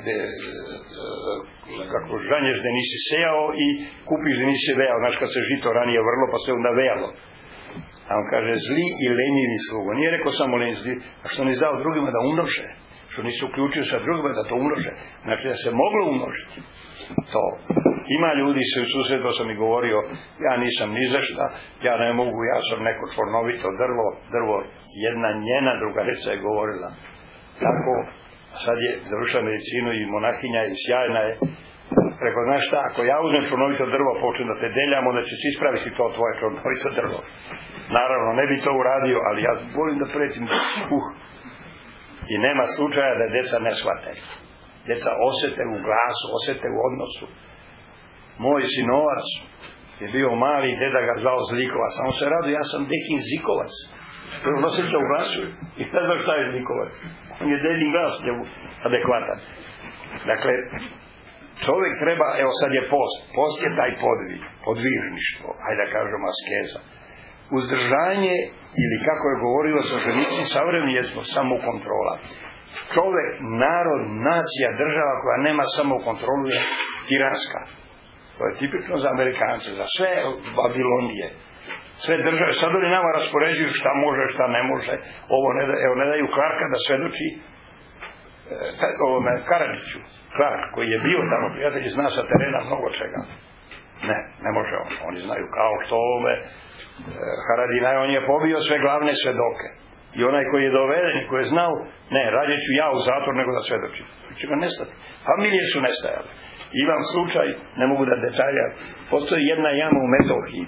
kako žanješ da nisi sejao i kupiš da nisi vejao. Znaš kad se žito ranije vrlo pa se onda vejalo. A on kaže zli i lenjivi slugo. Nije rekao samo lenjivi, a što ne izdao drugima da umnože. Što nisu uključili sa drugima da to umnože. Znači da se moglo umnožiti. To. Ima ljudi se u susredu sam i govorio, ja nisam ni za šta, ja ne mogu, ja sam neko čvornovito drvo, jedna njena drugarica je govorila. Tako, sad je završila medicinu i monahinja i sjajna je. Rekao, znaš šta, ako ja uzmem čvornovito drvo, počnem da te deljam, onda će se ispraviti to tvoje čvornovito drvo. Naravno, ne bi to uradio, ali ja volim da pretim I nema slučaja da deca ne shvate. Deca osete u glasu, osete u odnosu. Moj sinovac je bio mali, deda ga zvao Zlikovac, a on se radio, ja sam Dekin Zikovac. On osjeća u glasu i ne zna šta je likovati. On je dedin glas njemu adekvatan. Dakle, čovjek treba, evo sad je post. Post je taj podvižništvo, hajde da kažemo askeza. Uzdržanje, ili kako je govorilo Solženicin, savremeni je samokontrola. Čovjek, narod, nacija, država koja nema samokontrolu je tiranska. To je tipično za Amerikance, za sve Babilonije. Sve države, sad oni nama raspoređuju šta može, šta ne može. Ovo ne daju Clarka da svedoči Karadžiću. Clark, koji je bio tamo prijatelj, zna sa terena mnogo čega. Ne može on. Oni znaju kao što Haradinaj, on je pobio sve glavne svedoke. I onaj koji je doveden i koji je znao, ne, radije ću ja u zatvor nego da svedočim. Će ga nestati. Familije su nestajale. Imam slučaj, ne mogu da detalja, postoji jedna jama u Metohiji,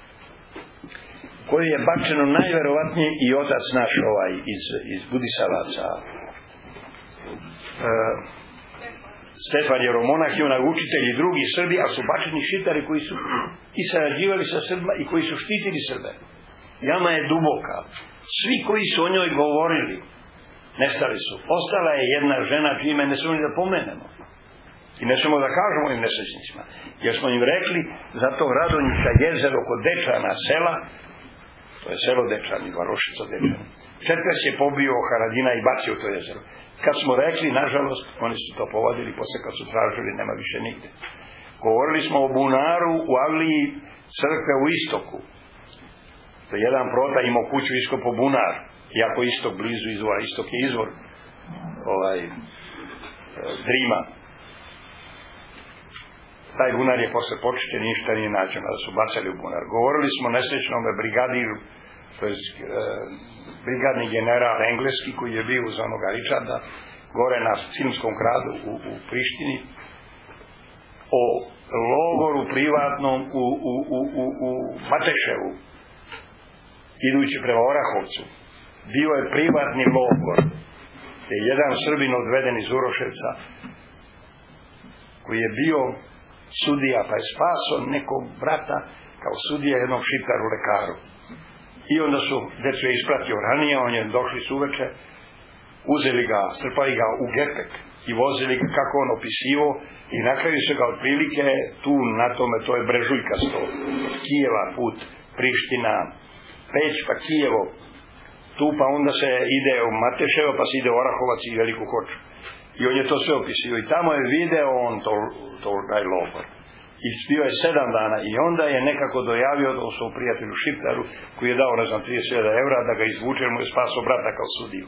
koju je bačeno najverovatnije i otac naš iz Budisavaca. Stefan Jeromonah i onaj učitelj i drugi Srbi, a su bačeni šiptari koji su i sarađivali sa Srbima i koji su štitili Srbe. Jama je duboka. Svi koji su o njoj govorili nestali su. Ostala je jedna žena čime ne smemo da pomenemo. I ne smemo da kažemo im nesrećnicima. Jer smo im rekli za to Radonjička jezero kod Dečana sela, to je selo Dečani, Varošica Dečani. Četvrs je pobio Haradina i bacio to jezero. Kad smo rekli, nažalost, oni su to povodili, posle kad su tražili, nema više nigde. Govorili smo o bunaru u Avliji crkve u istoku. To je jedan prota imao kuću iskopo bunar. Iako istok blizu izvora, istok je izvor Drima. Taj bunar je posle počišćen, ništa nije nađeno da su bacali u bunar. Govorili smo nesrećnom brigadiru, to je brigadni general engleski koji je bio uz onoga Richarda gore na filmskom gradu u Prištini, o logoru privatnom u Mateševu, idući prema Orahovcu. Bio je privatni logor, gdje je jedan Srbin odveden iz Uroševca, koji je bio sudija, pa je spaso nekog brata kao sudija jednom šiptaru lekaru. I onda su, decu je ispratio ranije, on je došli su uveče, uzeli ga, strpali ga u gepek i vozili ga kako on opisivo i na kraju se ga otprilike tu na tome, to je brežuljkasto, od Kijeva put, Priština, Peć pa Kijevo, tu pa onda se ide u Mateševo pa se ide u Orahovac i Veliku Hoču. I on je to sve opisio i tamo je video on taj logor. I bio je 7 dana i onda je nekako dojavio da u svom prijatelju Šiptaru koji je dao, ne znam, 30.000 evra da ga izvuče, mu je spaso brata kao sudiju.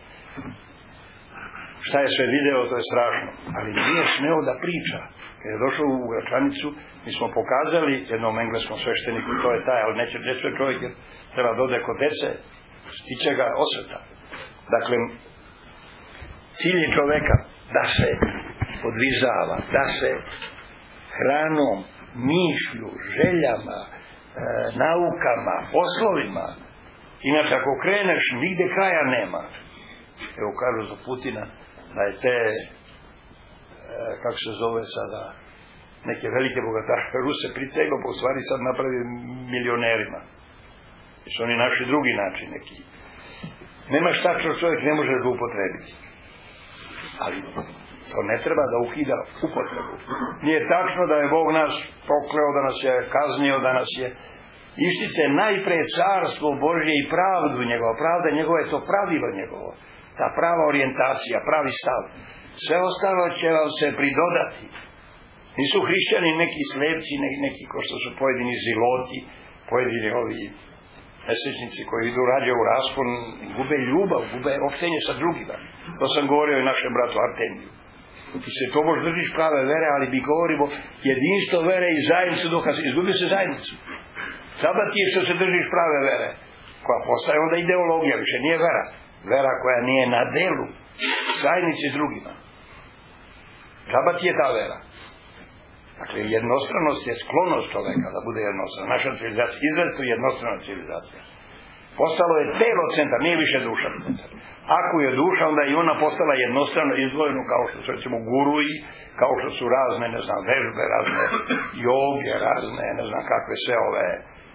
Šta je sve video, to je strašno. Ali nije smeo da priča. Kad je došao u Gračanicu, mi smo pokazali jednom engleskom svešteniku, to je taj, ali neće čovjek jer treba dode kod dece, stiče ga osveta. Dakle, cilj je čoveka da se podvizava, da se hranom, mišlju, željama, naukama, poslovima. Inače, ako kreneš, nigde kraja nema. Evo kažu za Putina da je te, kako se zove sada, neke velike bogataše Ruse pritegao, pa u stvari sad napravi milionerima. Jer su oni našli drugi način neki. Nema šta što čovjek ne može zloupotrebiti. Ali to ne treba da ukida upotrebu. Nije tačno da je Bog nas prokleo, da nas je kaznio, da nas je... Ištite najpre carstvo Božje i pravdu njegova. Pravda njegova je to pravilo njegovo. Ta prava orijentacija, pravi stav. Sve ostalo će vam se pridodati. Nisu hrišćani neki slepci, neki ko što su pojedini ziloti, pojedini ovi nesrećnici koji idu rađe u raspon, gube ljubav, gube opštenje sa drugima. To sam govorio i našem bratu Artemiju. Ti se to možda držiš prave vere, ali mi govorimo jedinstvo vere i zajednicu dokaz. Izgubio se zajednicu. Sada ti je što se držiš prave vere, koja postaje onda ideologija, više nije vera. Vera koja nije na delu zajednici s drugima. Džaba ti je ta vera. Dakle, jednostranost je sklonost čoveka da bude jednostrana. Naša civilizacija, izrazito jednostrana civilizacija. Postalo je telo centar, nije više duša centar. Ako je duša, onda i ona postala jednostrano izdvojeno, kao što su recimo guruji, kao što su razne, ne znam, vežbe, razne joge, razne, ne znam kakve sve ove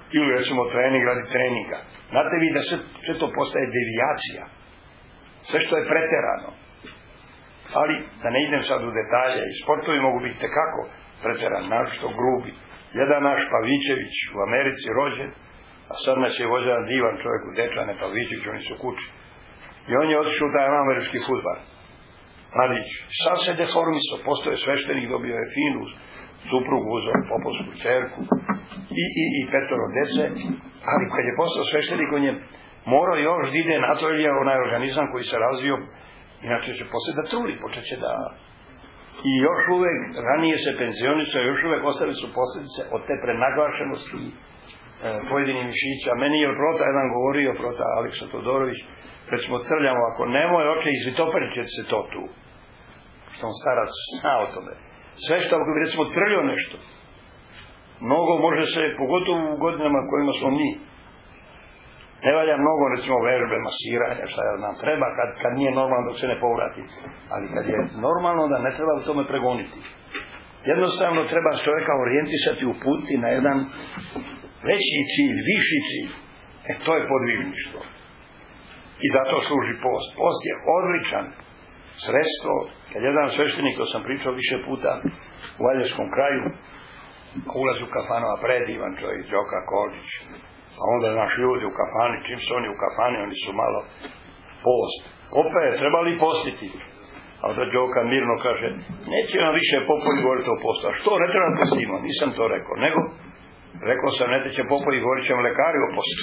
Ili recimo trening radi treninga. Znate vi da sve to postaje devijacija. Sve što je preterano. Ali, da ne idem sad u detalje, i sportovi mogu biti tekako preterani, našto grubi. Jedan naš Pavićević u Americi rođen, a sad nas je vođan divan čovjek u Dečane, Pavićević, oni su kući. I on je otišao u taj američki fudbal. Mladić, sad se deformisto, postoje sveštenik, dobio je finu suprugu, uzeo popovsku čerku i petoro dece, ali kad je postao sveštenik, on je morao još da ide na to, jer je onaj organizam koji se razvio, inače će posle da truli, počeće da... I još uvek, ranije se penzionice, još uvek ostale su posljedice od te prenaglašenosti pojedinih mišića. Meni je prota jedan govorio, prota Aleksa Todorović, recimo crljamo, ako nemoj oče izvitoperit će se to tu. Što on starac zna o tome. Sve što ako bi recimo trljio nešto, mnogo može se, pogotovo u godinama kojima smo mi, ne valja mnogo recimo vežbe, masiranja, šta ja nam treba kad nije normalno dok se ne povrati. Ali kad je normalno da ne treba u tome pregoniti. Jednostavno treba čovjeka orijentisati, uputi na jedan veći cilj, viši cilj. To je podvižništvo. I zato služi post. Post je odličan sredstvo. Kad jedan sveštenik, to sam pričao više puta u Valjevskom kraju, ulazi u kafanu, a predivan čovjek, Đoka Kolić. A onda naši ljudi u kafani, čim su oni u kafani, oni su malo post. Opet, treba li postiti? A onda Đoka mirno kaže, neće nam više popovi govoriti o postu. A što, ne treba postimo? Nisam to rekao. Nego, rekao sam, ne će popovi, govorit će lekari o postu.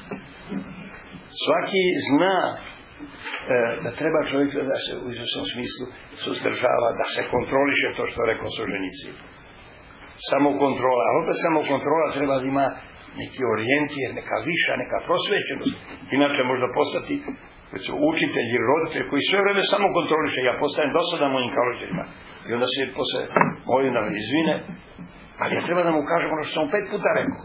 Svaki zna da treba čovjek da se u izvjesnom smislu suzdržava, da se kontroliše to što rekao Solženicin. Samokontrola. A opet samokontrola treba da ima neki orijentir, neka viša, neka prosvećenost. Inače možda postati učitelj ili roditelj koji sve vreme samo kontroliše. Ja postajem dosadan mojim roditeljima. I onda se posle molim da me izvine, ali ja treba da mu kažem ono što sam 5 puta rekao.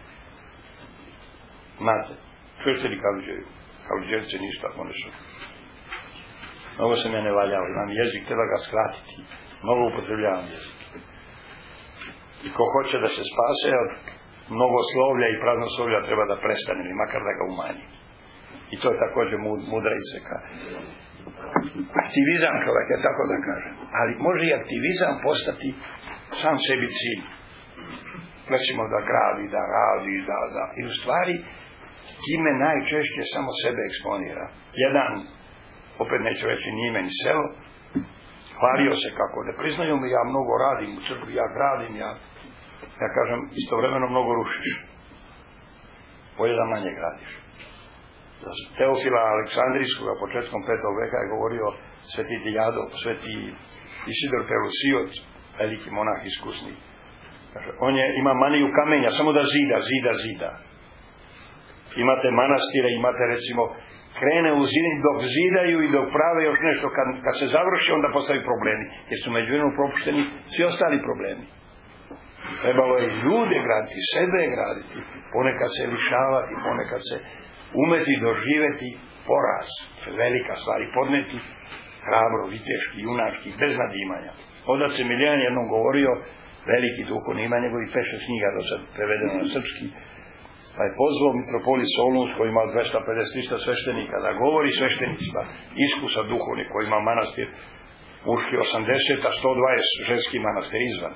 Znate, čujete li Kaluđerice nisu tako nešto. Mnogo sam ja ne valjao, imam jezik, treba ga skratiti. Mnogo upotrebljavam jezik. I ko hoće da se spase od mnogo slovlja i praznoslovlja treba da prestane, ili makar da ga umanji. I to je također mudra izreka. Aktivizam čovjek je, tako da kažem. Ali može i aktivizam postati sam sebi cilj. Recimo da gradi, da radi, da. I u stvari time najčešće samo sebe eksponira. Jedan, opet neću reći ni ime ni selo, hvalio se kako ne priznaju mi, ja mnogo radim u crkvi, ja gradim, ja kažem, istovremeno mnogo rušiš. Bolje da manje gradiš. Za Teofila Aleksandrijskoga početkom 5. veka je govorio sveti Dijadov, sveti Isidor Pelusiot, veliki monah iskusni. Kaže, on ima maniju kamenja, samo da zida. Imate manastire, imate recimo, krene u zidin dok zidaju i dok prave još nešto, kad se završi onda postavi problemi, jer su međuvremenu propušteni svi ostali problemi. Trebalo je ljude graditi, sebe graditi, ponekad se lišavati, ponekad se umeti doživeti poraz, velika stvar, i podneti hrabro, viteški, junački, bez nadimanja. Odac Emilijan jednom govorio, veliki duhovni, ima njegovi 5-6 knjiga do sad prevedeno na srpski, pa je pozvao mitropolit Solunsk koji ima 250-300 sveštenika da govori sveštenicima, iskusa duhovni koji ima manastir muški 80, a 120 ženski manastir izvan.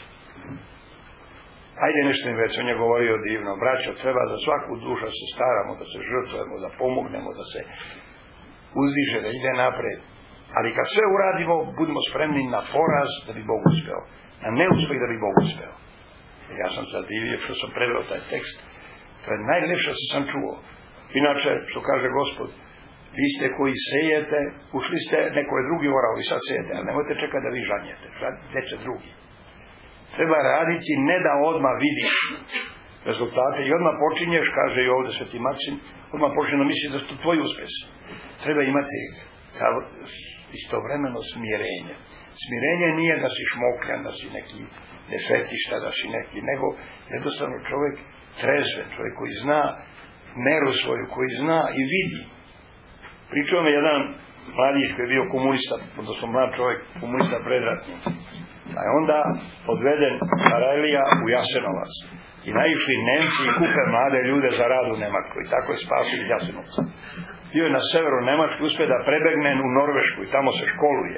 Ajde nešto im već, on je govorio divno, braćo, treba za svaku dušu se staramo, da se žrtvujemo, da pomognemo, da se uzdiže, da ide napred. Ali kad sve uradimo, budemo spremni na poraz da bi Bog uspeo, na neuspeh da bi Bog uspeo. Ja sam zadivio što sam preveo taj tekst, to je najlepše što sam čuo. Inače, što kaže Gospod, vi ste koji sejete, ušli ste, neko je drugi orao, vi sad sejete, ali nemojte čekati da vi žanjete, žanjete drugi. Treba raditi, ne da odmah vidiš rezultate i odmah počinješ, kaže i ovdje sveti Maksim, odmah počinje da misli da su to tvoji uspjesi. Treba imati istovremeno smirenje. Smirenje nije da si šmokljan, da si neki defetišta, da si neki, nego jednostavno čovjek trezven, čovjek koji zna meru svoju, koji zna i vidi. Pričao me jedan mladić koji je bio komunista, odnosno mlad čovjek, komunista predratni. A je onda odveden Sarajlija u Jasenovac. I naišli Nemci i kupe mlade ljude za rad u Nemačkoj. I tako je spasio iz Jasenovca. Bio je na severu Nemačke, uspio da prebegne u Norvešku i tamo se školuje.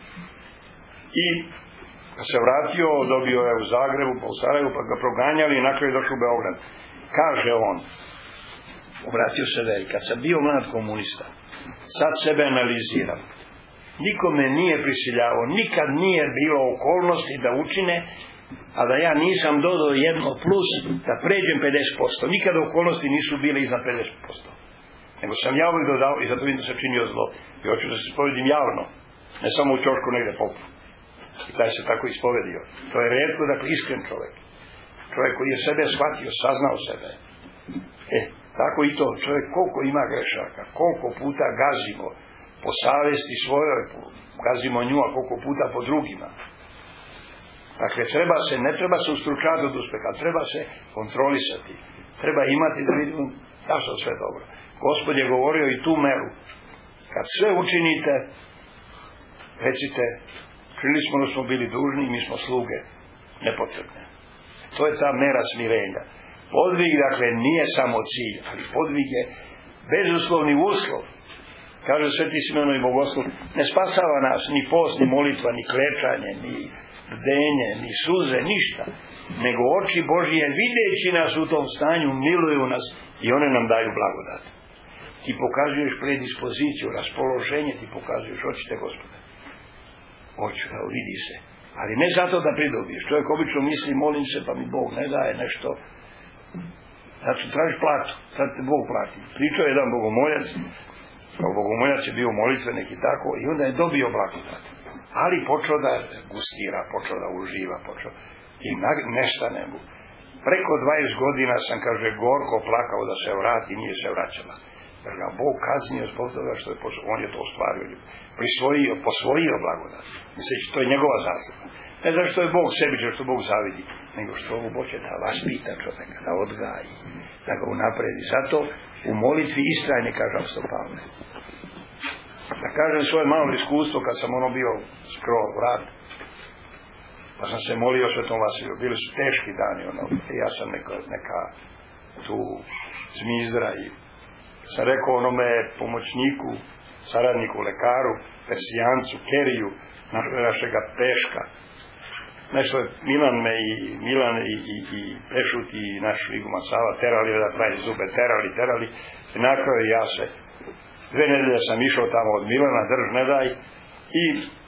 I kad se vratio, dobio je u Zagrebu, pa u Sarajevu, pa ga proganjali i na kraju došao u Beograd. Kaže on, obratio se veri, kad sam bio mlad komunista, sad sebe analiziram. Nikome nije prisiljavao, nikad nije bilo okolnosti da učine, a da ja nisam dodao jedno plus da pređem 50%. Nikada okolnosti nisu bile iznad 50%. Nego sam ja uvijek dodao i zato vidim da sam činio zlo. I hoću da se ispovedim javno, ne samo u ćošku negde popu. I taj se tako ispovedio. To je retko, dakle, iskren čovjek. Čovjek koji je sebe shvatio, saznao sebe. Tako i to, čovjek koliko ima grešaka, koliko puta gazimo po savesti svojoj, gazimo nju, a koliko puta po drugima. Dakle, ne treba se ustručati od uspeha, treba se kontrolisati. Treba imati da vidimo da što sve dobro. Gospod je govorio i tu meru. Kad sve učinite, recite, čuli smo da smo bili dužni i mi smo sluge nepotrebne. To je ta mera smirenja. Podvig, dakle, nije samo cilj, ali podvig je bezuslovni uslov. Kaže Sveti Simeon Bogoslov, ne spasava nas ni post, ni molitva, ni klečanje, ni bdenje, ni suze, ništa. Nego oči Božije, videći nas u tom stanju, miluju nas i one nam daju blagodat. Ti pokazuješ predispoziciju, raspoloženje ti pokazuješ, hoćete Gospoda. Hoću, evo, vidi se. Ali ne zato da pridobiješ. Čovjek obično misli, molim se pa mi Bog ne daje nešto. Zato tražiš platu, sad te Bog plati. Pričao je jedan bogomoljac, bogomoljac je bio molitvenik i tako, i onda je dobio blagodat. Ali počeo da gustira, počeo da uživa, i nešta ne mu. Preko 20 godina sam, kaže, gorko plakao da se vrati, nije se vraćala. Jer ga Bog kaznio zbog toga što je on je to ostvario. Posvojio blagodat. Misleći, to je njegova zasluga. Ne zato što je Bog sebičan, što Bog zavidi, nego što Bog hoće da vaspita čoveka, da odgaji, da ga unapredi. Zato u molitvi istrajne, kaže apostol Pavle. Da kažem svoje malo iskustvo kad sam bio skroz vrat, pa sam se molio Svetom Vasiliju. Bili su teški dani, ja sam neka tu zmizdra i sam rekao onome pomoćniku, saradniku, lekaru, Persijancu, Keriju, našega Peška. Nešto je Milan i Pešut i naš iguman Sava terali da pravi zube, terali. I nakraju ja se 2 nedelje sam išao tamo od Milana, drž ne daj, i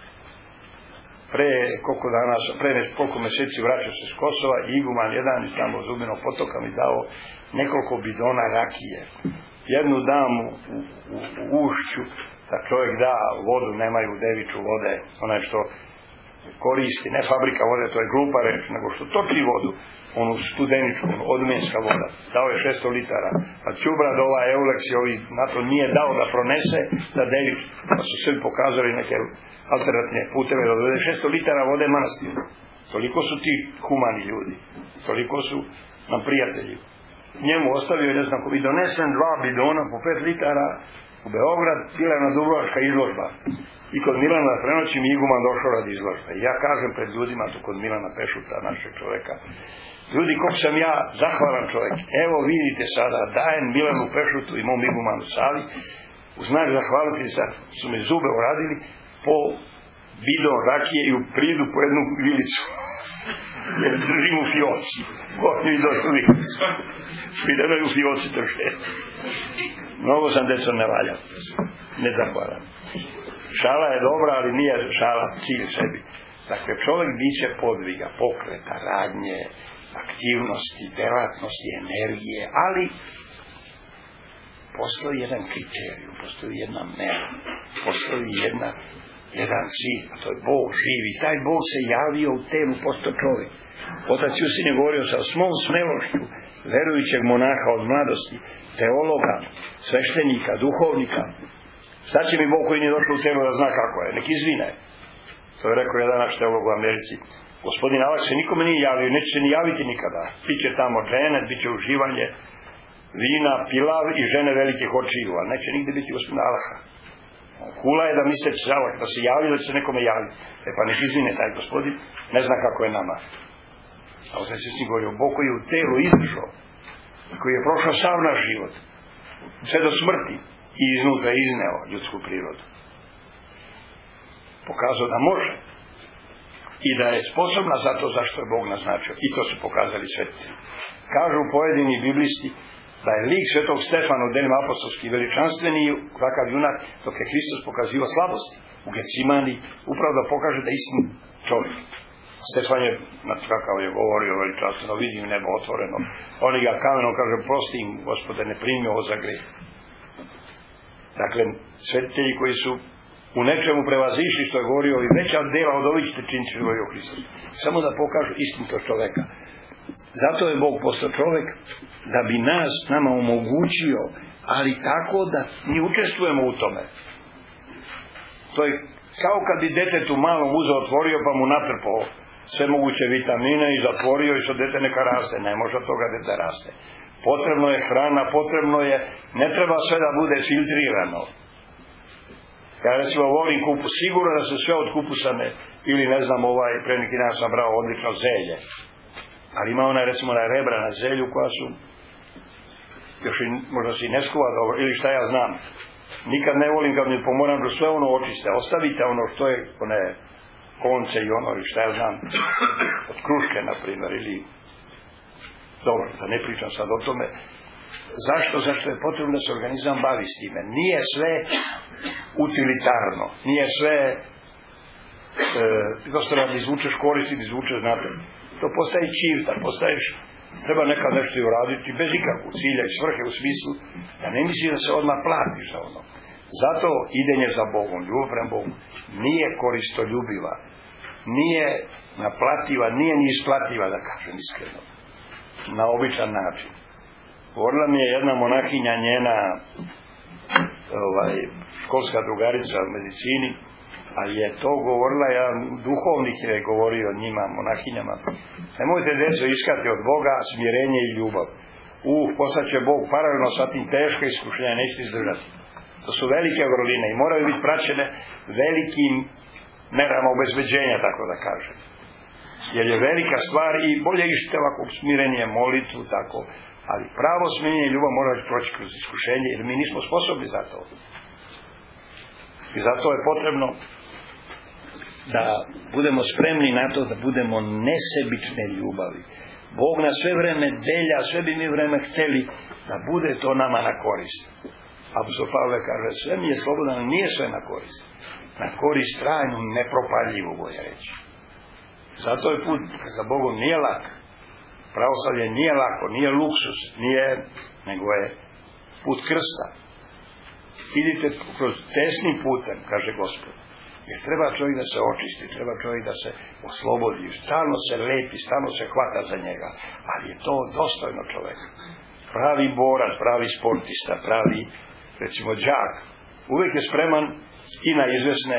pre koliko mjeseci vraćao se s Kosova i iguman jedan iz tamo Zubinog potoka mi dao nekoliko bidona rakije. Jednu dam u ušću, da čovjek da vodu, nemaju deviču vode, onaj što koristi, ne fabrika vode, to je glupa reč, nego što toči vodu, onu studeničku, odmenska voda, dao je 600 litara, a Ćubrad Euleks i ovi na to nije dao da pronese za devič, pa su svi pokazali neke alternativne puteve da dovede 600 litara vode manastiru. Toliko su ti humani ljudi, toliko su nam prijatelji. Njemu ostavio, ne znam, ko bi donesen 2 bidona po 5 litara u Beograd, bila je na Dubrovačka izložba. I kod Milana prenoći mi iguman došao radi izložbe. I ja kažem pred ljudima tu kod Milana Pešuta, našeg čoveka, ljudi, koliko sam ja zahvalan čovjek, evo vidite sada, dajem Milanu Pešutu i mom igumanu Savi, u znak zahvaliti su mi zube uradili po bidon rakije i u pridu po jednu vilicu. Jer držim u fioci. Oni mi došli u vilicu. Svideno je u fioci drže. Mnogo sam deco ne valjao. Ne zahvalan. Šala je dobra, ali nije šala cilj sebi. Dakle, čovjek biće podviga, pokreta, radnje, aktivnosti, delatnosti, energije, ali postoji jedan kriterij, postoji jedna mera, postoji jedan cilj, a to je Bog živi. Taj Bog se javio u telu posto čovjek. Otac Jusin je govorio sa svom smelošću verujućeg monaha od mladosti, teologa, sveštenika, duhovnika. Šta će mi Bog koji nije došao u telu da zna kako je? Nek izvine. To je rekao jedan naš teolog u Americi. Gospodin Allah se nikome nije javio, neće se ni javiti nikada. Biće tamo dženet, biće uživanje vina, pilav i žene velikih očiju, ali neće nigde biti gospodin Allaha. Hula je da misle da se javi, da će se nekome javiti. Pa nek izvine taj gospodin, ne zna kako je nama. A Otac Sveti govori o Bogu koji je u telu izdržao, koji je prošao sav naš život, sve do smrti i iznutra izneo ljudsku prirodu. Pokazao da može i da je sposobna za to zašto je Bog naznačio. I to su pokazali svetici. Kažu pojedini biblisti da je lik svetog Stefana u delima apostolskih veličanstveni kakav junak, dok je Hristos pokazivao slabosti u Getsimani, upravo da pokaže da je istin čovjek. Stefan je, kakav je govorio veličanstveno, vidim nebo otvoreno, oni ga kamenom kaže, prosti im, Gospode, ne primi ovo za greh. Dakle, svetitelji koji su u nečemu prevazišli, što je govorio, i veća dela od ovih ćete činiti, što je govorio Hristos. Samo da pokažu istinitost čoveka. Zato je Bog postao čovek, da bi nama omogućio, ali tako da mi učestvujemo u tome. To je kao kad bi detetu malom uzeo, otvorio pa mu natrpao sve moguće vitamine i zatvorio i što dete neka raste. Ne može od toga dete raste. Potrebno je hrana, potrebno je, ne treba sve da bude filtrirano. Ja recimo volim kupus, sigurno da se sve od kupusane, ili ne znam, pre neki dan sam brao odlično zelje. Ali ima ona recimo na rebra na zelju koja su još i možda se i ne skuva dobro, ili šta ja znam. Nikad ne volim kad mi pomoram da sve ono očiste. Ostavite ono što je, one konce i ono, ili šta ja znam, od kruške, na primjer, ili dobro, da ne pričam sad o tome. Zašto? Zašto je potrebno da se organizam bavi s time. Nije sve utilitarno, nije sve prosto da izvučeš koristi, da izvučeš znate. To postaje čivta, postaješ, treba nekad nešto i uraditi bez ikakvog cilja i svrhe u smislu da ne misli da se odmah platiš za ono. Zato idenje za Bogom, ljubav prema Bogu, nije koristoljubiva, nije naplativa, nije ni isplativa, da kažem iskreno, na običan način. Govorila mi je jedna monahinja, njena školska drugarica u medicini, ali je to govorila, duhovnik je govorio njima, monahinjama. Nemojte, deco, iskati od Boga smirenje i ljubav. Poslaće Bog paralelno sa tim teške iskušenja, nećete izdržati. To su velike vrline i moraju biti praćene velikim merama obezbeđenja, tako da kažem. Jer je velika stvar i bolje išite ovako smirenje, molitvu, tako. Ali pravo smirenje i ljubav mora proći kroz iskušenje, jer mi nismo sposobni za to. I zato je potrebno da budemo spremni na to da budemo nesebične ljubavi. Bog na sve vreme delja, sve bi mi vreme hteli da bude to nama na korist. Apostol Pavle kaže, sve mi je slobodno, nije sve na korist. Na korist trajnu, nepropaljivu, bolje reći. Zato je put za Bogom nije lak. Pravoslavlje nije lako, nije luksus, nego je put krsta. Idite kroz tesnim putem, kaže Gospod. Jer treba čovjek da se očisti, treba čovjek da se oslobodi, stalno se lepi, stalno se hvata za njega, ali je to dostojno čovjeka. Pravi borac, pravi sportista, pravi, recimo, đak, uvijek je spreman i na izvesne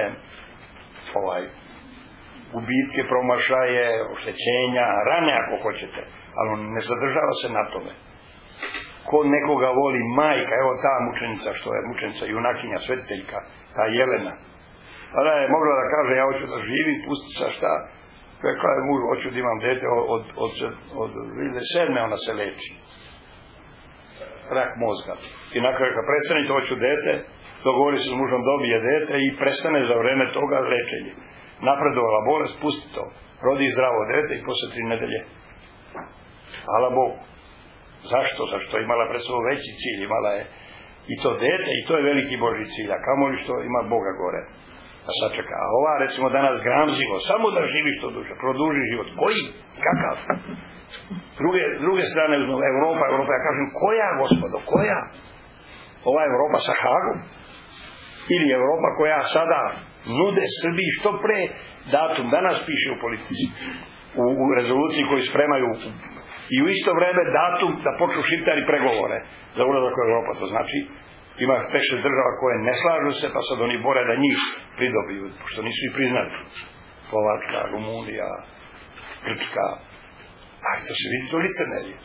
gubitke, promašaje, oštećenja, rane ako hoćete, ali on ne zadržava se na tome. Ko nekoga voli majka, evo ta mučenica, što je mučenica, junakinja, svetiteljka, ta Jelena, tada je mogla da kaže, ja hoću da živim, pusti sa šta, rekla je muž, hoću da imam dete, od 2007. ona se leči. Rak mozga. I na kraju kad prestane to hoću dete, dogovori se s mužom, dobije dete i prestane za vreme toga lečenje. Napredovala bolest, pusti to. Rodi zdravo dete i posle 3 nedelje. Hvala Bogu. Zašto? Zašto je imala pred sobom veći cilj, imala je i to dete i to je veliki Božji cilj, a kamoli što ima Boga gore. A sačeka. A ova recimo danas gramzivo, samo da živi što duže, produži život. Koji? Kakav? Druge strane, Evropa, ja kažem, koja, Gospodo, koja? Ova Evropa sa Hagom? Ili Evropa koja sada nude Srbiji što pre datum, danas piše u politici, u rezoluciji koju spremaju i u isto vreme datum da počnu šiptari pregovore za ulazak u Evropu. To znači ima 5-6 država koje ne slažu se, pa sad oni bore da njih pridobiju, pošto nisu i priznali. Slovačka, Rumunija, Grčka. Ali to se vidi to licemerje.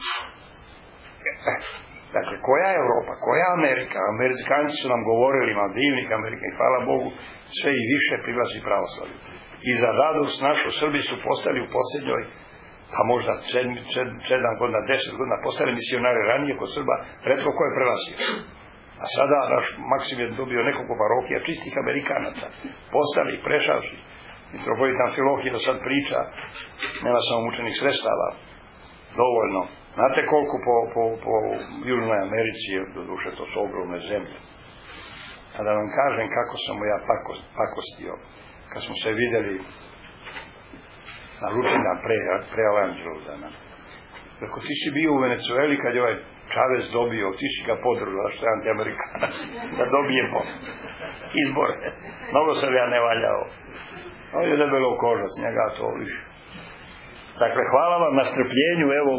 Dakle, koja je Evropa, koja je Amerika? Amerikanci su nam govorili, ima divnih Amerika i hvala Bogu, sve i više priglasi pravoslavlju. I za radost našu Srbi su postali u posljednjoj pa možda 7 godina, 10 godina, postali misionari ranije kod Srba, retko ko je prelazio. A sada naš Maksim je dobio nekoliko parohija čistih Amerikanaca, postali, prešavši. Mitropolitan Amfilohije do sad priča, nema samo mučenih sredstava, dovoljno. Znate koliko po Južnoj Americi, do duše to su ogromne zemlje. A da vam kažem kako sam mu ja pakostio, kad smo se vidjeli na ručendan pre Avanđelodana. Ako ti si bio u Venecueli kad je ovaj Čavez dobio, ti si ga podržao, što je antiamerikanac, da dobijemo izbore. Mnogo sam ja ne valjao. On je debelo kožac, njega to više. Dakle, hvala vam na strpljenju, evo,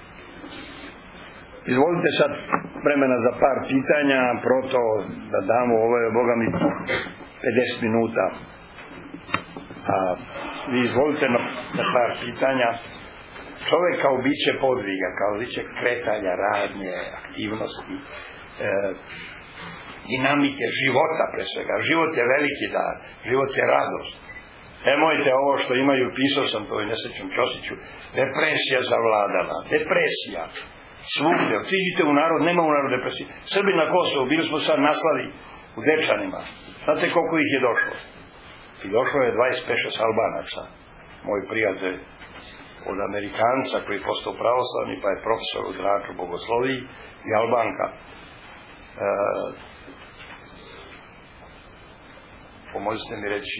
izvolite sad vremena za par pitanja, proto da damo, ovo je, Boga mi, 50 minuta. A vi izvolite na par pitanja. Čovjek kao biće podviga, kao biće kretanja, radnje, aktivnosti, dinamike života pre svega. Život je veliki dar, život je radost. Nemojte ovo što imaju, pisao sam to i nesrećnom Ćosiću, depresija zavladala, depresija. Svugdje, otiđite u narod, nema u narod depresije. Srbi na Kosovu, bili smo sad naslavi u Dečanima. Znate koliko ih je došlo? I došlo je 25 Albanaca. Moj prijatelj od Amerikanca koji je postao pravoslavni, pa je profesor u Draču bogosloviji i Albanka. Pomozite mi reći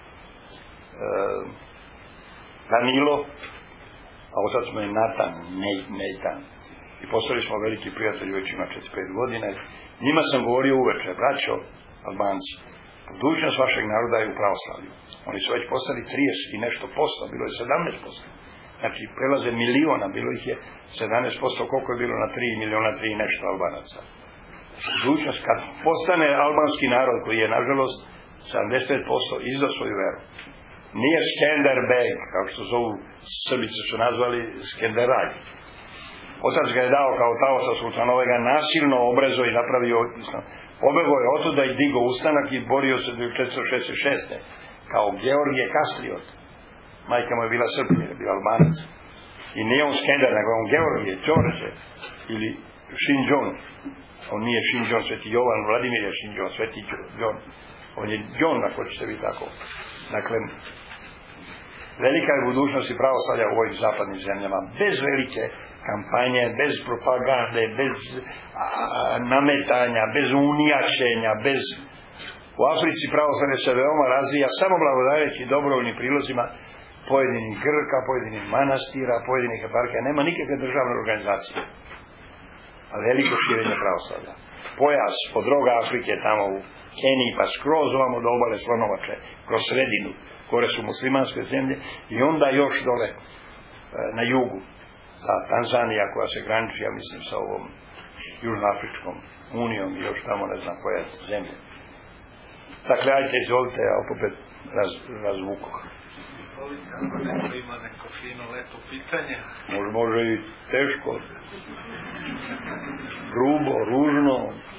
Danilo, a otac mu je Natan, Nejtan. I postali smo veliki prijatelji, već ima 45 godina. Njima sam govorio uveče, braćo, Albanci, budućnost vašeg naroda je u pravoslavlju. Oni su već postali 30 i nešto posto, bilo je 17%. Znači, prelaze miliona, bilo ih je 17%, koliko je bilo na 3 miliona, 3 i nešto Albanaca. Budućnost, kad postane albanski narod, koji je, nažalost, 75% izdao svoju veru. Nije Skenderbeg, kao što zovu Srbice su nazvali Skenderaj. Otac ga je dao kao taoca sultanove, ga nasilno obrezao i napravio islam. Pobegao je otuda i digao ustanak i borio se do 466. Kao Georgije Kastriot. Majka mu je bila Srbija, je bila Albanac. I nije on Skender, nego on Georgije, Đorđe ili Šinđon. On nije Šinđon, Sveti Jovan, Vladimir je Šinđon, Sveti Đon. On je Đon, ako ćete vi tako. Dakle, velika je budućnost i pravoslavlja u ovim zapadnim zemljama. Bez velike kampanje, bez propagande, bez nametanja, bez unijačenja, bez... U Africi pravoslavlje se veoma razvija samo blagodareći dobrovoljnim prilozima pojedinih Grka, pojedinih manastira, pojedinih eparhija. Nema nikakve državne organizacije. A veliko širenje pravoslavlja. Pojas od roga Afrike tamo u Keniji pa skroz ovamo do obale Slonovače, kroz sredinu, gore su muslimanske zemlje i onda još dole na jugu. Ta Tanzanija koja se graniči, ja mislim, sa ovom Južnoafričkom unijom i još tamo ne znam koja zemlja. Dakle, ajte, izvolite, ja opet razvukoh. Ako neko ima neko fino, lepo pitanje. Može i teško, grubo, ružno.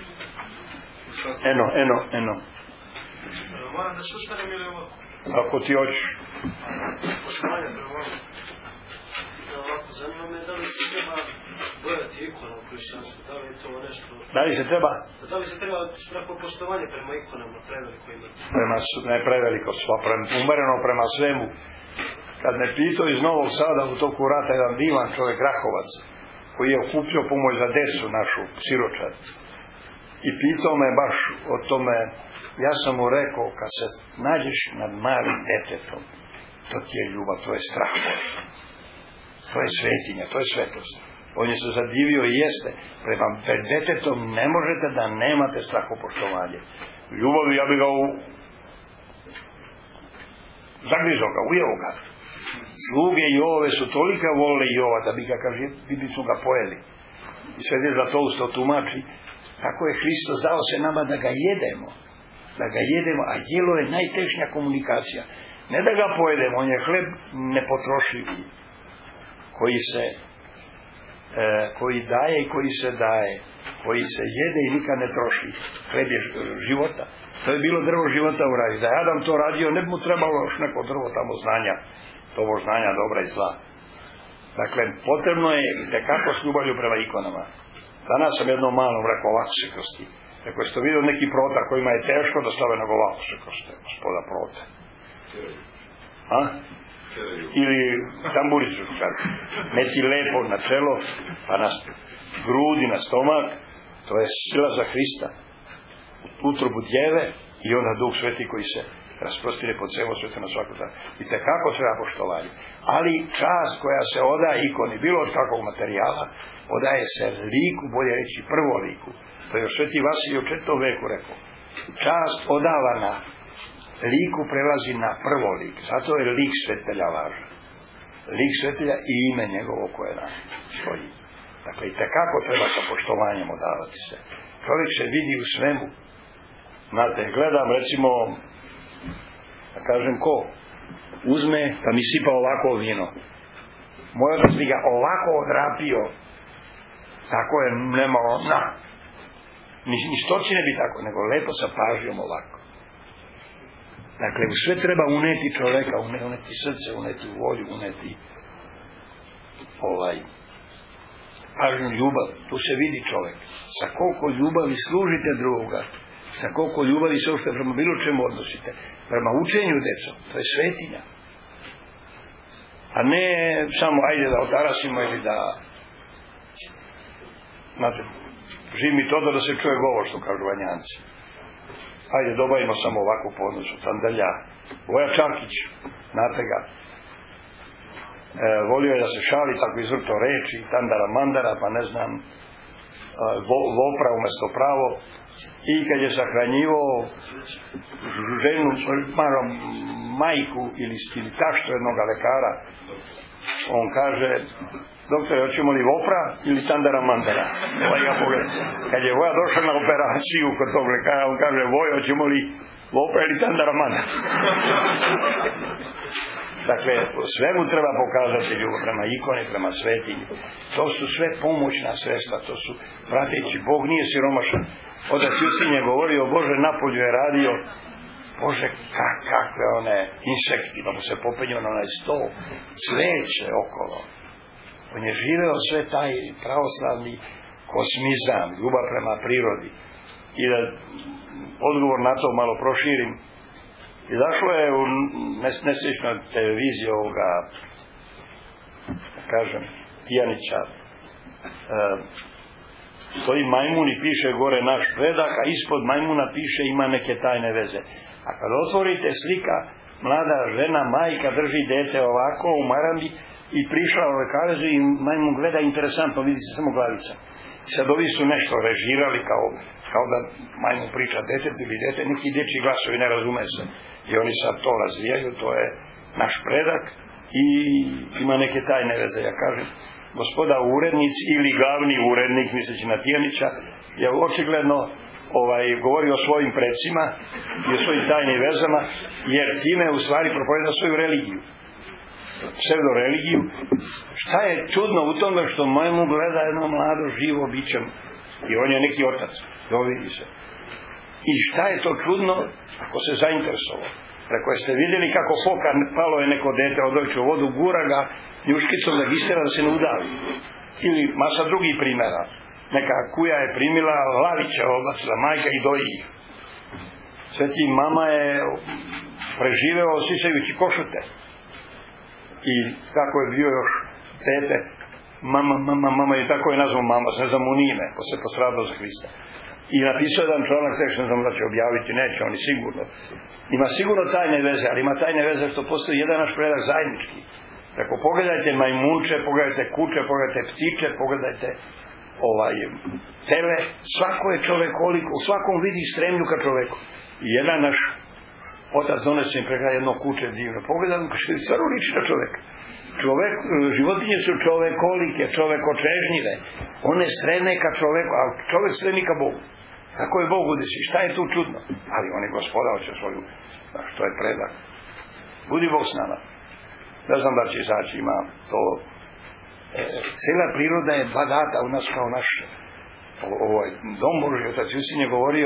Eno. Moram da se ustanem ili ovo? Ako ti hoćeš. Poštovanje, prvo. Ovako, zanima me da li se treba gledati ikonu u hrišćanstvu, da li je to nešto... Da li se treba? Da li se treba strahopoštovanje prema ikonama preveliko imati? Ne preveliko, umereno prema svemu. Kad me pitao iz Novog Sada u toku rata jedan divan čovjek Grahovac, koji je okupio pomoć za decu našu, siročad. I pitao me baš o tome, ja sam mu rekao, kad se nađeš nad malim detetom, to ti je ljubav, to je strah. To je svetinja, to je svetost. On je se zadivio i jeste. Prema detetom ne možete da nemate strahopoštovanje. Ljubav, ja bi ga zagrizao ga, ujeo ga. Sluge Jove su tolika volile Jova da bi ga, kaže, bi su ga pojeli. I sve je za to usto tumači. Tako je Hristos dao se nama da ga jedemo. Da ga jedemo, a jelo je najtežnja komunikacija. Ne da ga pojedemo, on je hleb nepotrošivi. Koji daje i koji se daje, koji se jede i nikad ne troši. Hleb je života. To je bilo drvo života u raju. Da je Adam to radio, ne bi mu trebalo još neko drvo tamo znanja, tovo znanja dobra i zla. Dakle, potrebno je tekako s ljubavlju prema ikonama. Danas sam jednom malom rekao, ovako se krsti. Rekao, što vidio neki prota kojima je teško da stave nego ovako se krste, gospoda prota. Ili tamburicu, neki lepo na čelo, pa na grudi, na stomak, to je sila za Hrista, utrobu djeve i onda Duh Sveti koji se rasprostire pod celo sveta na svaku dan. I tekako treba poštovanje. Ali čast koja se odaje ikoni, bilo od kakvog materijala, odaje se liku, bolje reći prvo liku. To je još Sveti Vasilij u 4. veku rekao. Čast odavana liku prelazi na prvo lik. Zato je lik svetelja važan. Lik svetelja i ime njegovo koje nam stoji. Dakle, i tekako treba sa poštovanjem odavati se. Čovjek se vidi u svemu. Znate, gledam recimo, da kažem ko, uzme pa mi sipa ovako vino. Moj otac bi ga ovako odrapio, tako je nemalo, ni stočine bi tako, nego lepo sa pažnjom ovako. Dakle, u sve treba uneti čoveka, uneti srce, uneti volju, uneti pažnju, ljubav. Tu se vidi čovek. Sa koliko ljubavi služite drugoga, sa koliko ljubavi se uopšte prema bilo čemu odnosite, prema učenju deco, to je svetinja. A ne samo ajde da otarasimo ili da, znate, živ mi to da se čuje govor, što kažu Vanjanci. Ajde, dobavimo samo ovakvu podnosu, Tandalja, Voja Čarkić, znate ga, volio je da se šali, tako izvrto reči, Tandara Mandara, pa ne znam, Vopra umjesto pravo, i kad je sahranjivao ženu, majku ili taštu jednog lekara, on kaže, doktore, hoćemo li Vopra ili Tandara Mandara? Kad je Voja došao na operaciju kod tog lekara, on kaže, Voja, hoćemo li Vopra ili Tandara Mandara? Dakle, svemu treba pokazati ljubav prema ikoni, prema svetinji. To su sve pomoćna sredstva, to su prateći. Bog nije siromašan. Otac Justin je govorio, Bože, napolju je radio, Bože, kakve one insekti, da mu se popenju na onaj stol, cveće okolo. On je živeo sve taj pravoslavni kosmizam, ljubav prema prirodi. I da odgovor na to malo proširim, izašlo je u nesrećnoj televiziji ovoga, da kažem, Tijanića, stoji majmun i piše gore naš predak, a ispod majmuna piše ima neke tajne veze. A kad otvorite slika, mlada žena, majka drži dete ovako u marami i prišla u lekarezu i majmun gleda interesantno, vidi se samo glavica. Sad ovi su nešto režirali kao da majmun priča detetu ili dete, neki dječji glasovi ne razume se. I oni sad to razvijaju, to je naš predak i ima neke tajne veze. Ja kažem, gospoda urednici ili glavni urednik, misleći na Tijanića, je očigledno govori o svojim predsima i o svojim tajnim vezama, jer time u stvari propoveda svoju religiju. Pseudoreligiju. Šta je čudno u tome što majmun gleda jedno mlado živo biće i on je neki otac, dovidi se. I šta je to čudno ako se zainteresovao? Rekao, jeste vidjeli kako foka, palo je neko dete, odvojče u vodu, gura ga njuškicom da gistera da se ne udavi. Ili masa drugih primjera. Neka kuja je primila, lavića odlacila majka i doji ih. Sveti mama je preživeo sisajući košute. I kako je bio još tete, mama je tako je nazvao mama, ne znam mu ime, ko se postradao za Hrista. I napisao jedan članak, tek ne znam da će objaviti, neće oni sigurno. Ima sigurno tajne veze, ali ima tajne veze što postoji jedan naš predak zajednički. Tako pogledajte majmunče, pogledajte kuće, pogledajte ptiče, pogledajte tele, svako je čovekoliko, u svakom vidi stremlju ka čoveku. I jedan naš otac donese im pregleda jedno kuće divno. Pogledam, stvarno liči na čoveka. Životinje su čovekolike, čovekočežnjive. One streme ka čoveku, a čovek stremi ka Bogu. Tako je Bog udesi. Šta je tu čudno? Ali on je gospoda, hoće svoju, što je predak. Budi Bog s nama. Ne znam da će izaći, ima to. Cijela priroda je badata u nas kao naš dom Božji. Otac Justin je govorio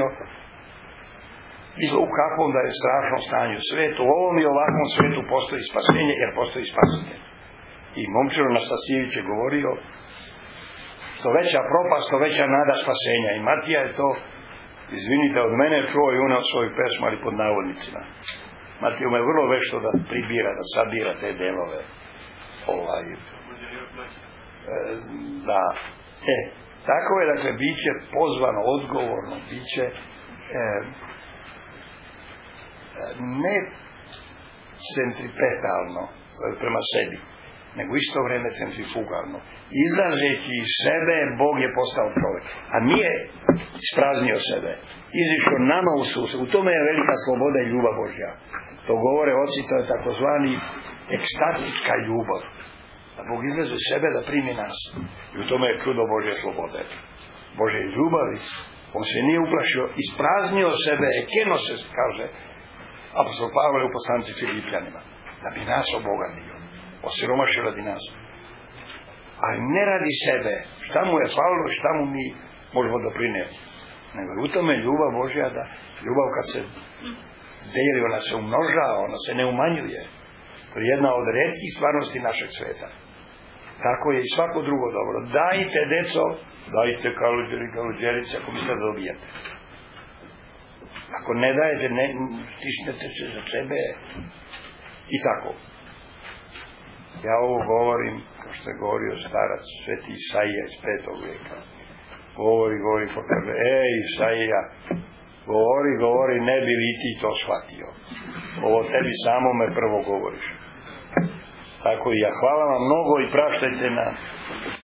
u kakvom da je strašno stanju svijetu. U ovom i ovakvom svijetu postoji spasenje, jer postoji spasitelj. I Momčilo Nastasijević je govorio, što veća propast, to veća nada spasenja. I Matija je to, izvinite, od mene čuo i uneo svoju pesmu, ali pod navodnicima. Matija je vrlo vešto da pribira, da sabira te delove. Da. Tako je, dakle, biće pozvano, odgovorno, biće ne centripetalno, to je prema sebi, nego isto vreme centrifugalno. Izlazeći iz sebe, Bog je postao čovjek. A nije ispraznio sebe. Izišao nama u susret. U tome je velika sloboda i ljubav Božja. To govore oci, to je takozvani ekstatika ljubav. Da Bog izlazi iz sebe da primi nas. I u tome je čudo Božje slobode. Božje ljubavi. On se nije uplašio, ispraznio sebe, ekeno se, kaže apostol Pavle u poslanici Filipljanima, da bi nas obogatio, osiromašio radi nas. Ali ne radi sebe, šta mu je falilo, šta mu mi možemo doprinijeti. Nego u tome ljubav Božja, da ljubav kad se deli, ona se umnožava, ona se ne umanjuje. To je jedna od retkih stvarnosti našeg sveta. Tako je i svako drugo dobro. Dajte, deco, dajte kaluđerice, ako mislite da dobijete. Ako ne dajete, stisnete se za sebe. I tako. Ja ovo govorim, kao što je govorio starac, sveti Isaija iz 5. vijeka. Govori, pa kaže, Isaija, govori, ne bi li ti to shvatio. Ovo tebi samome prvo govoriš. Tako i ja. Hvala vam mnogo i praštajte na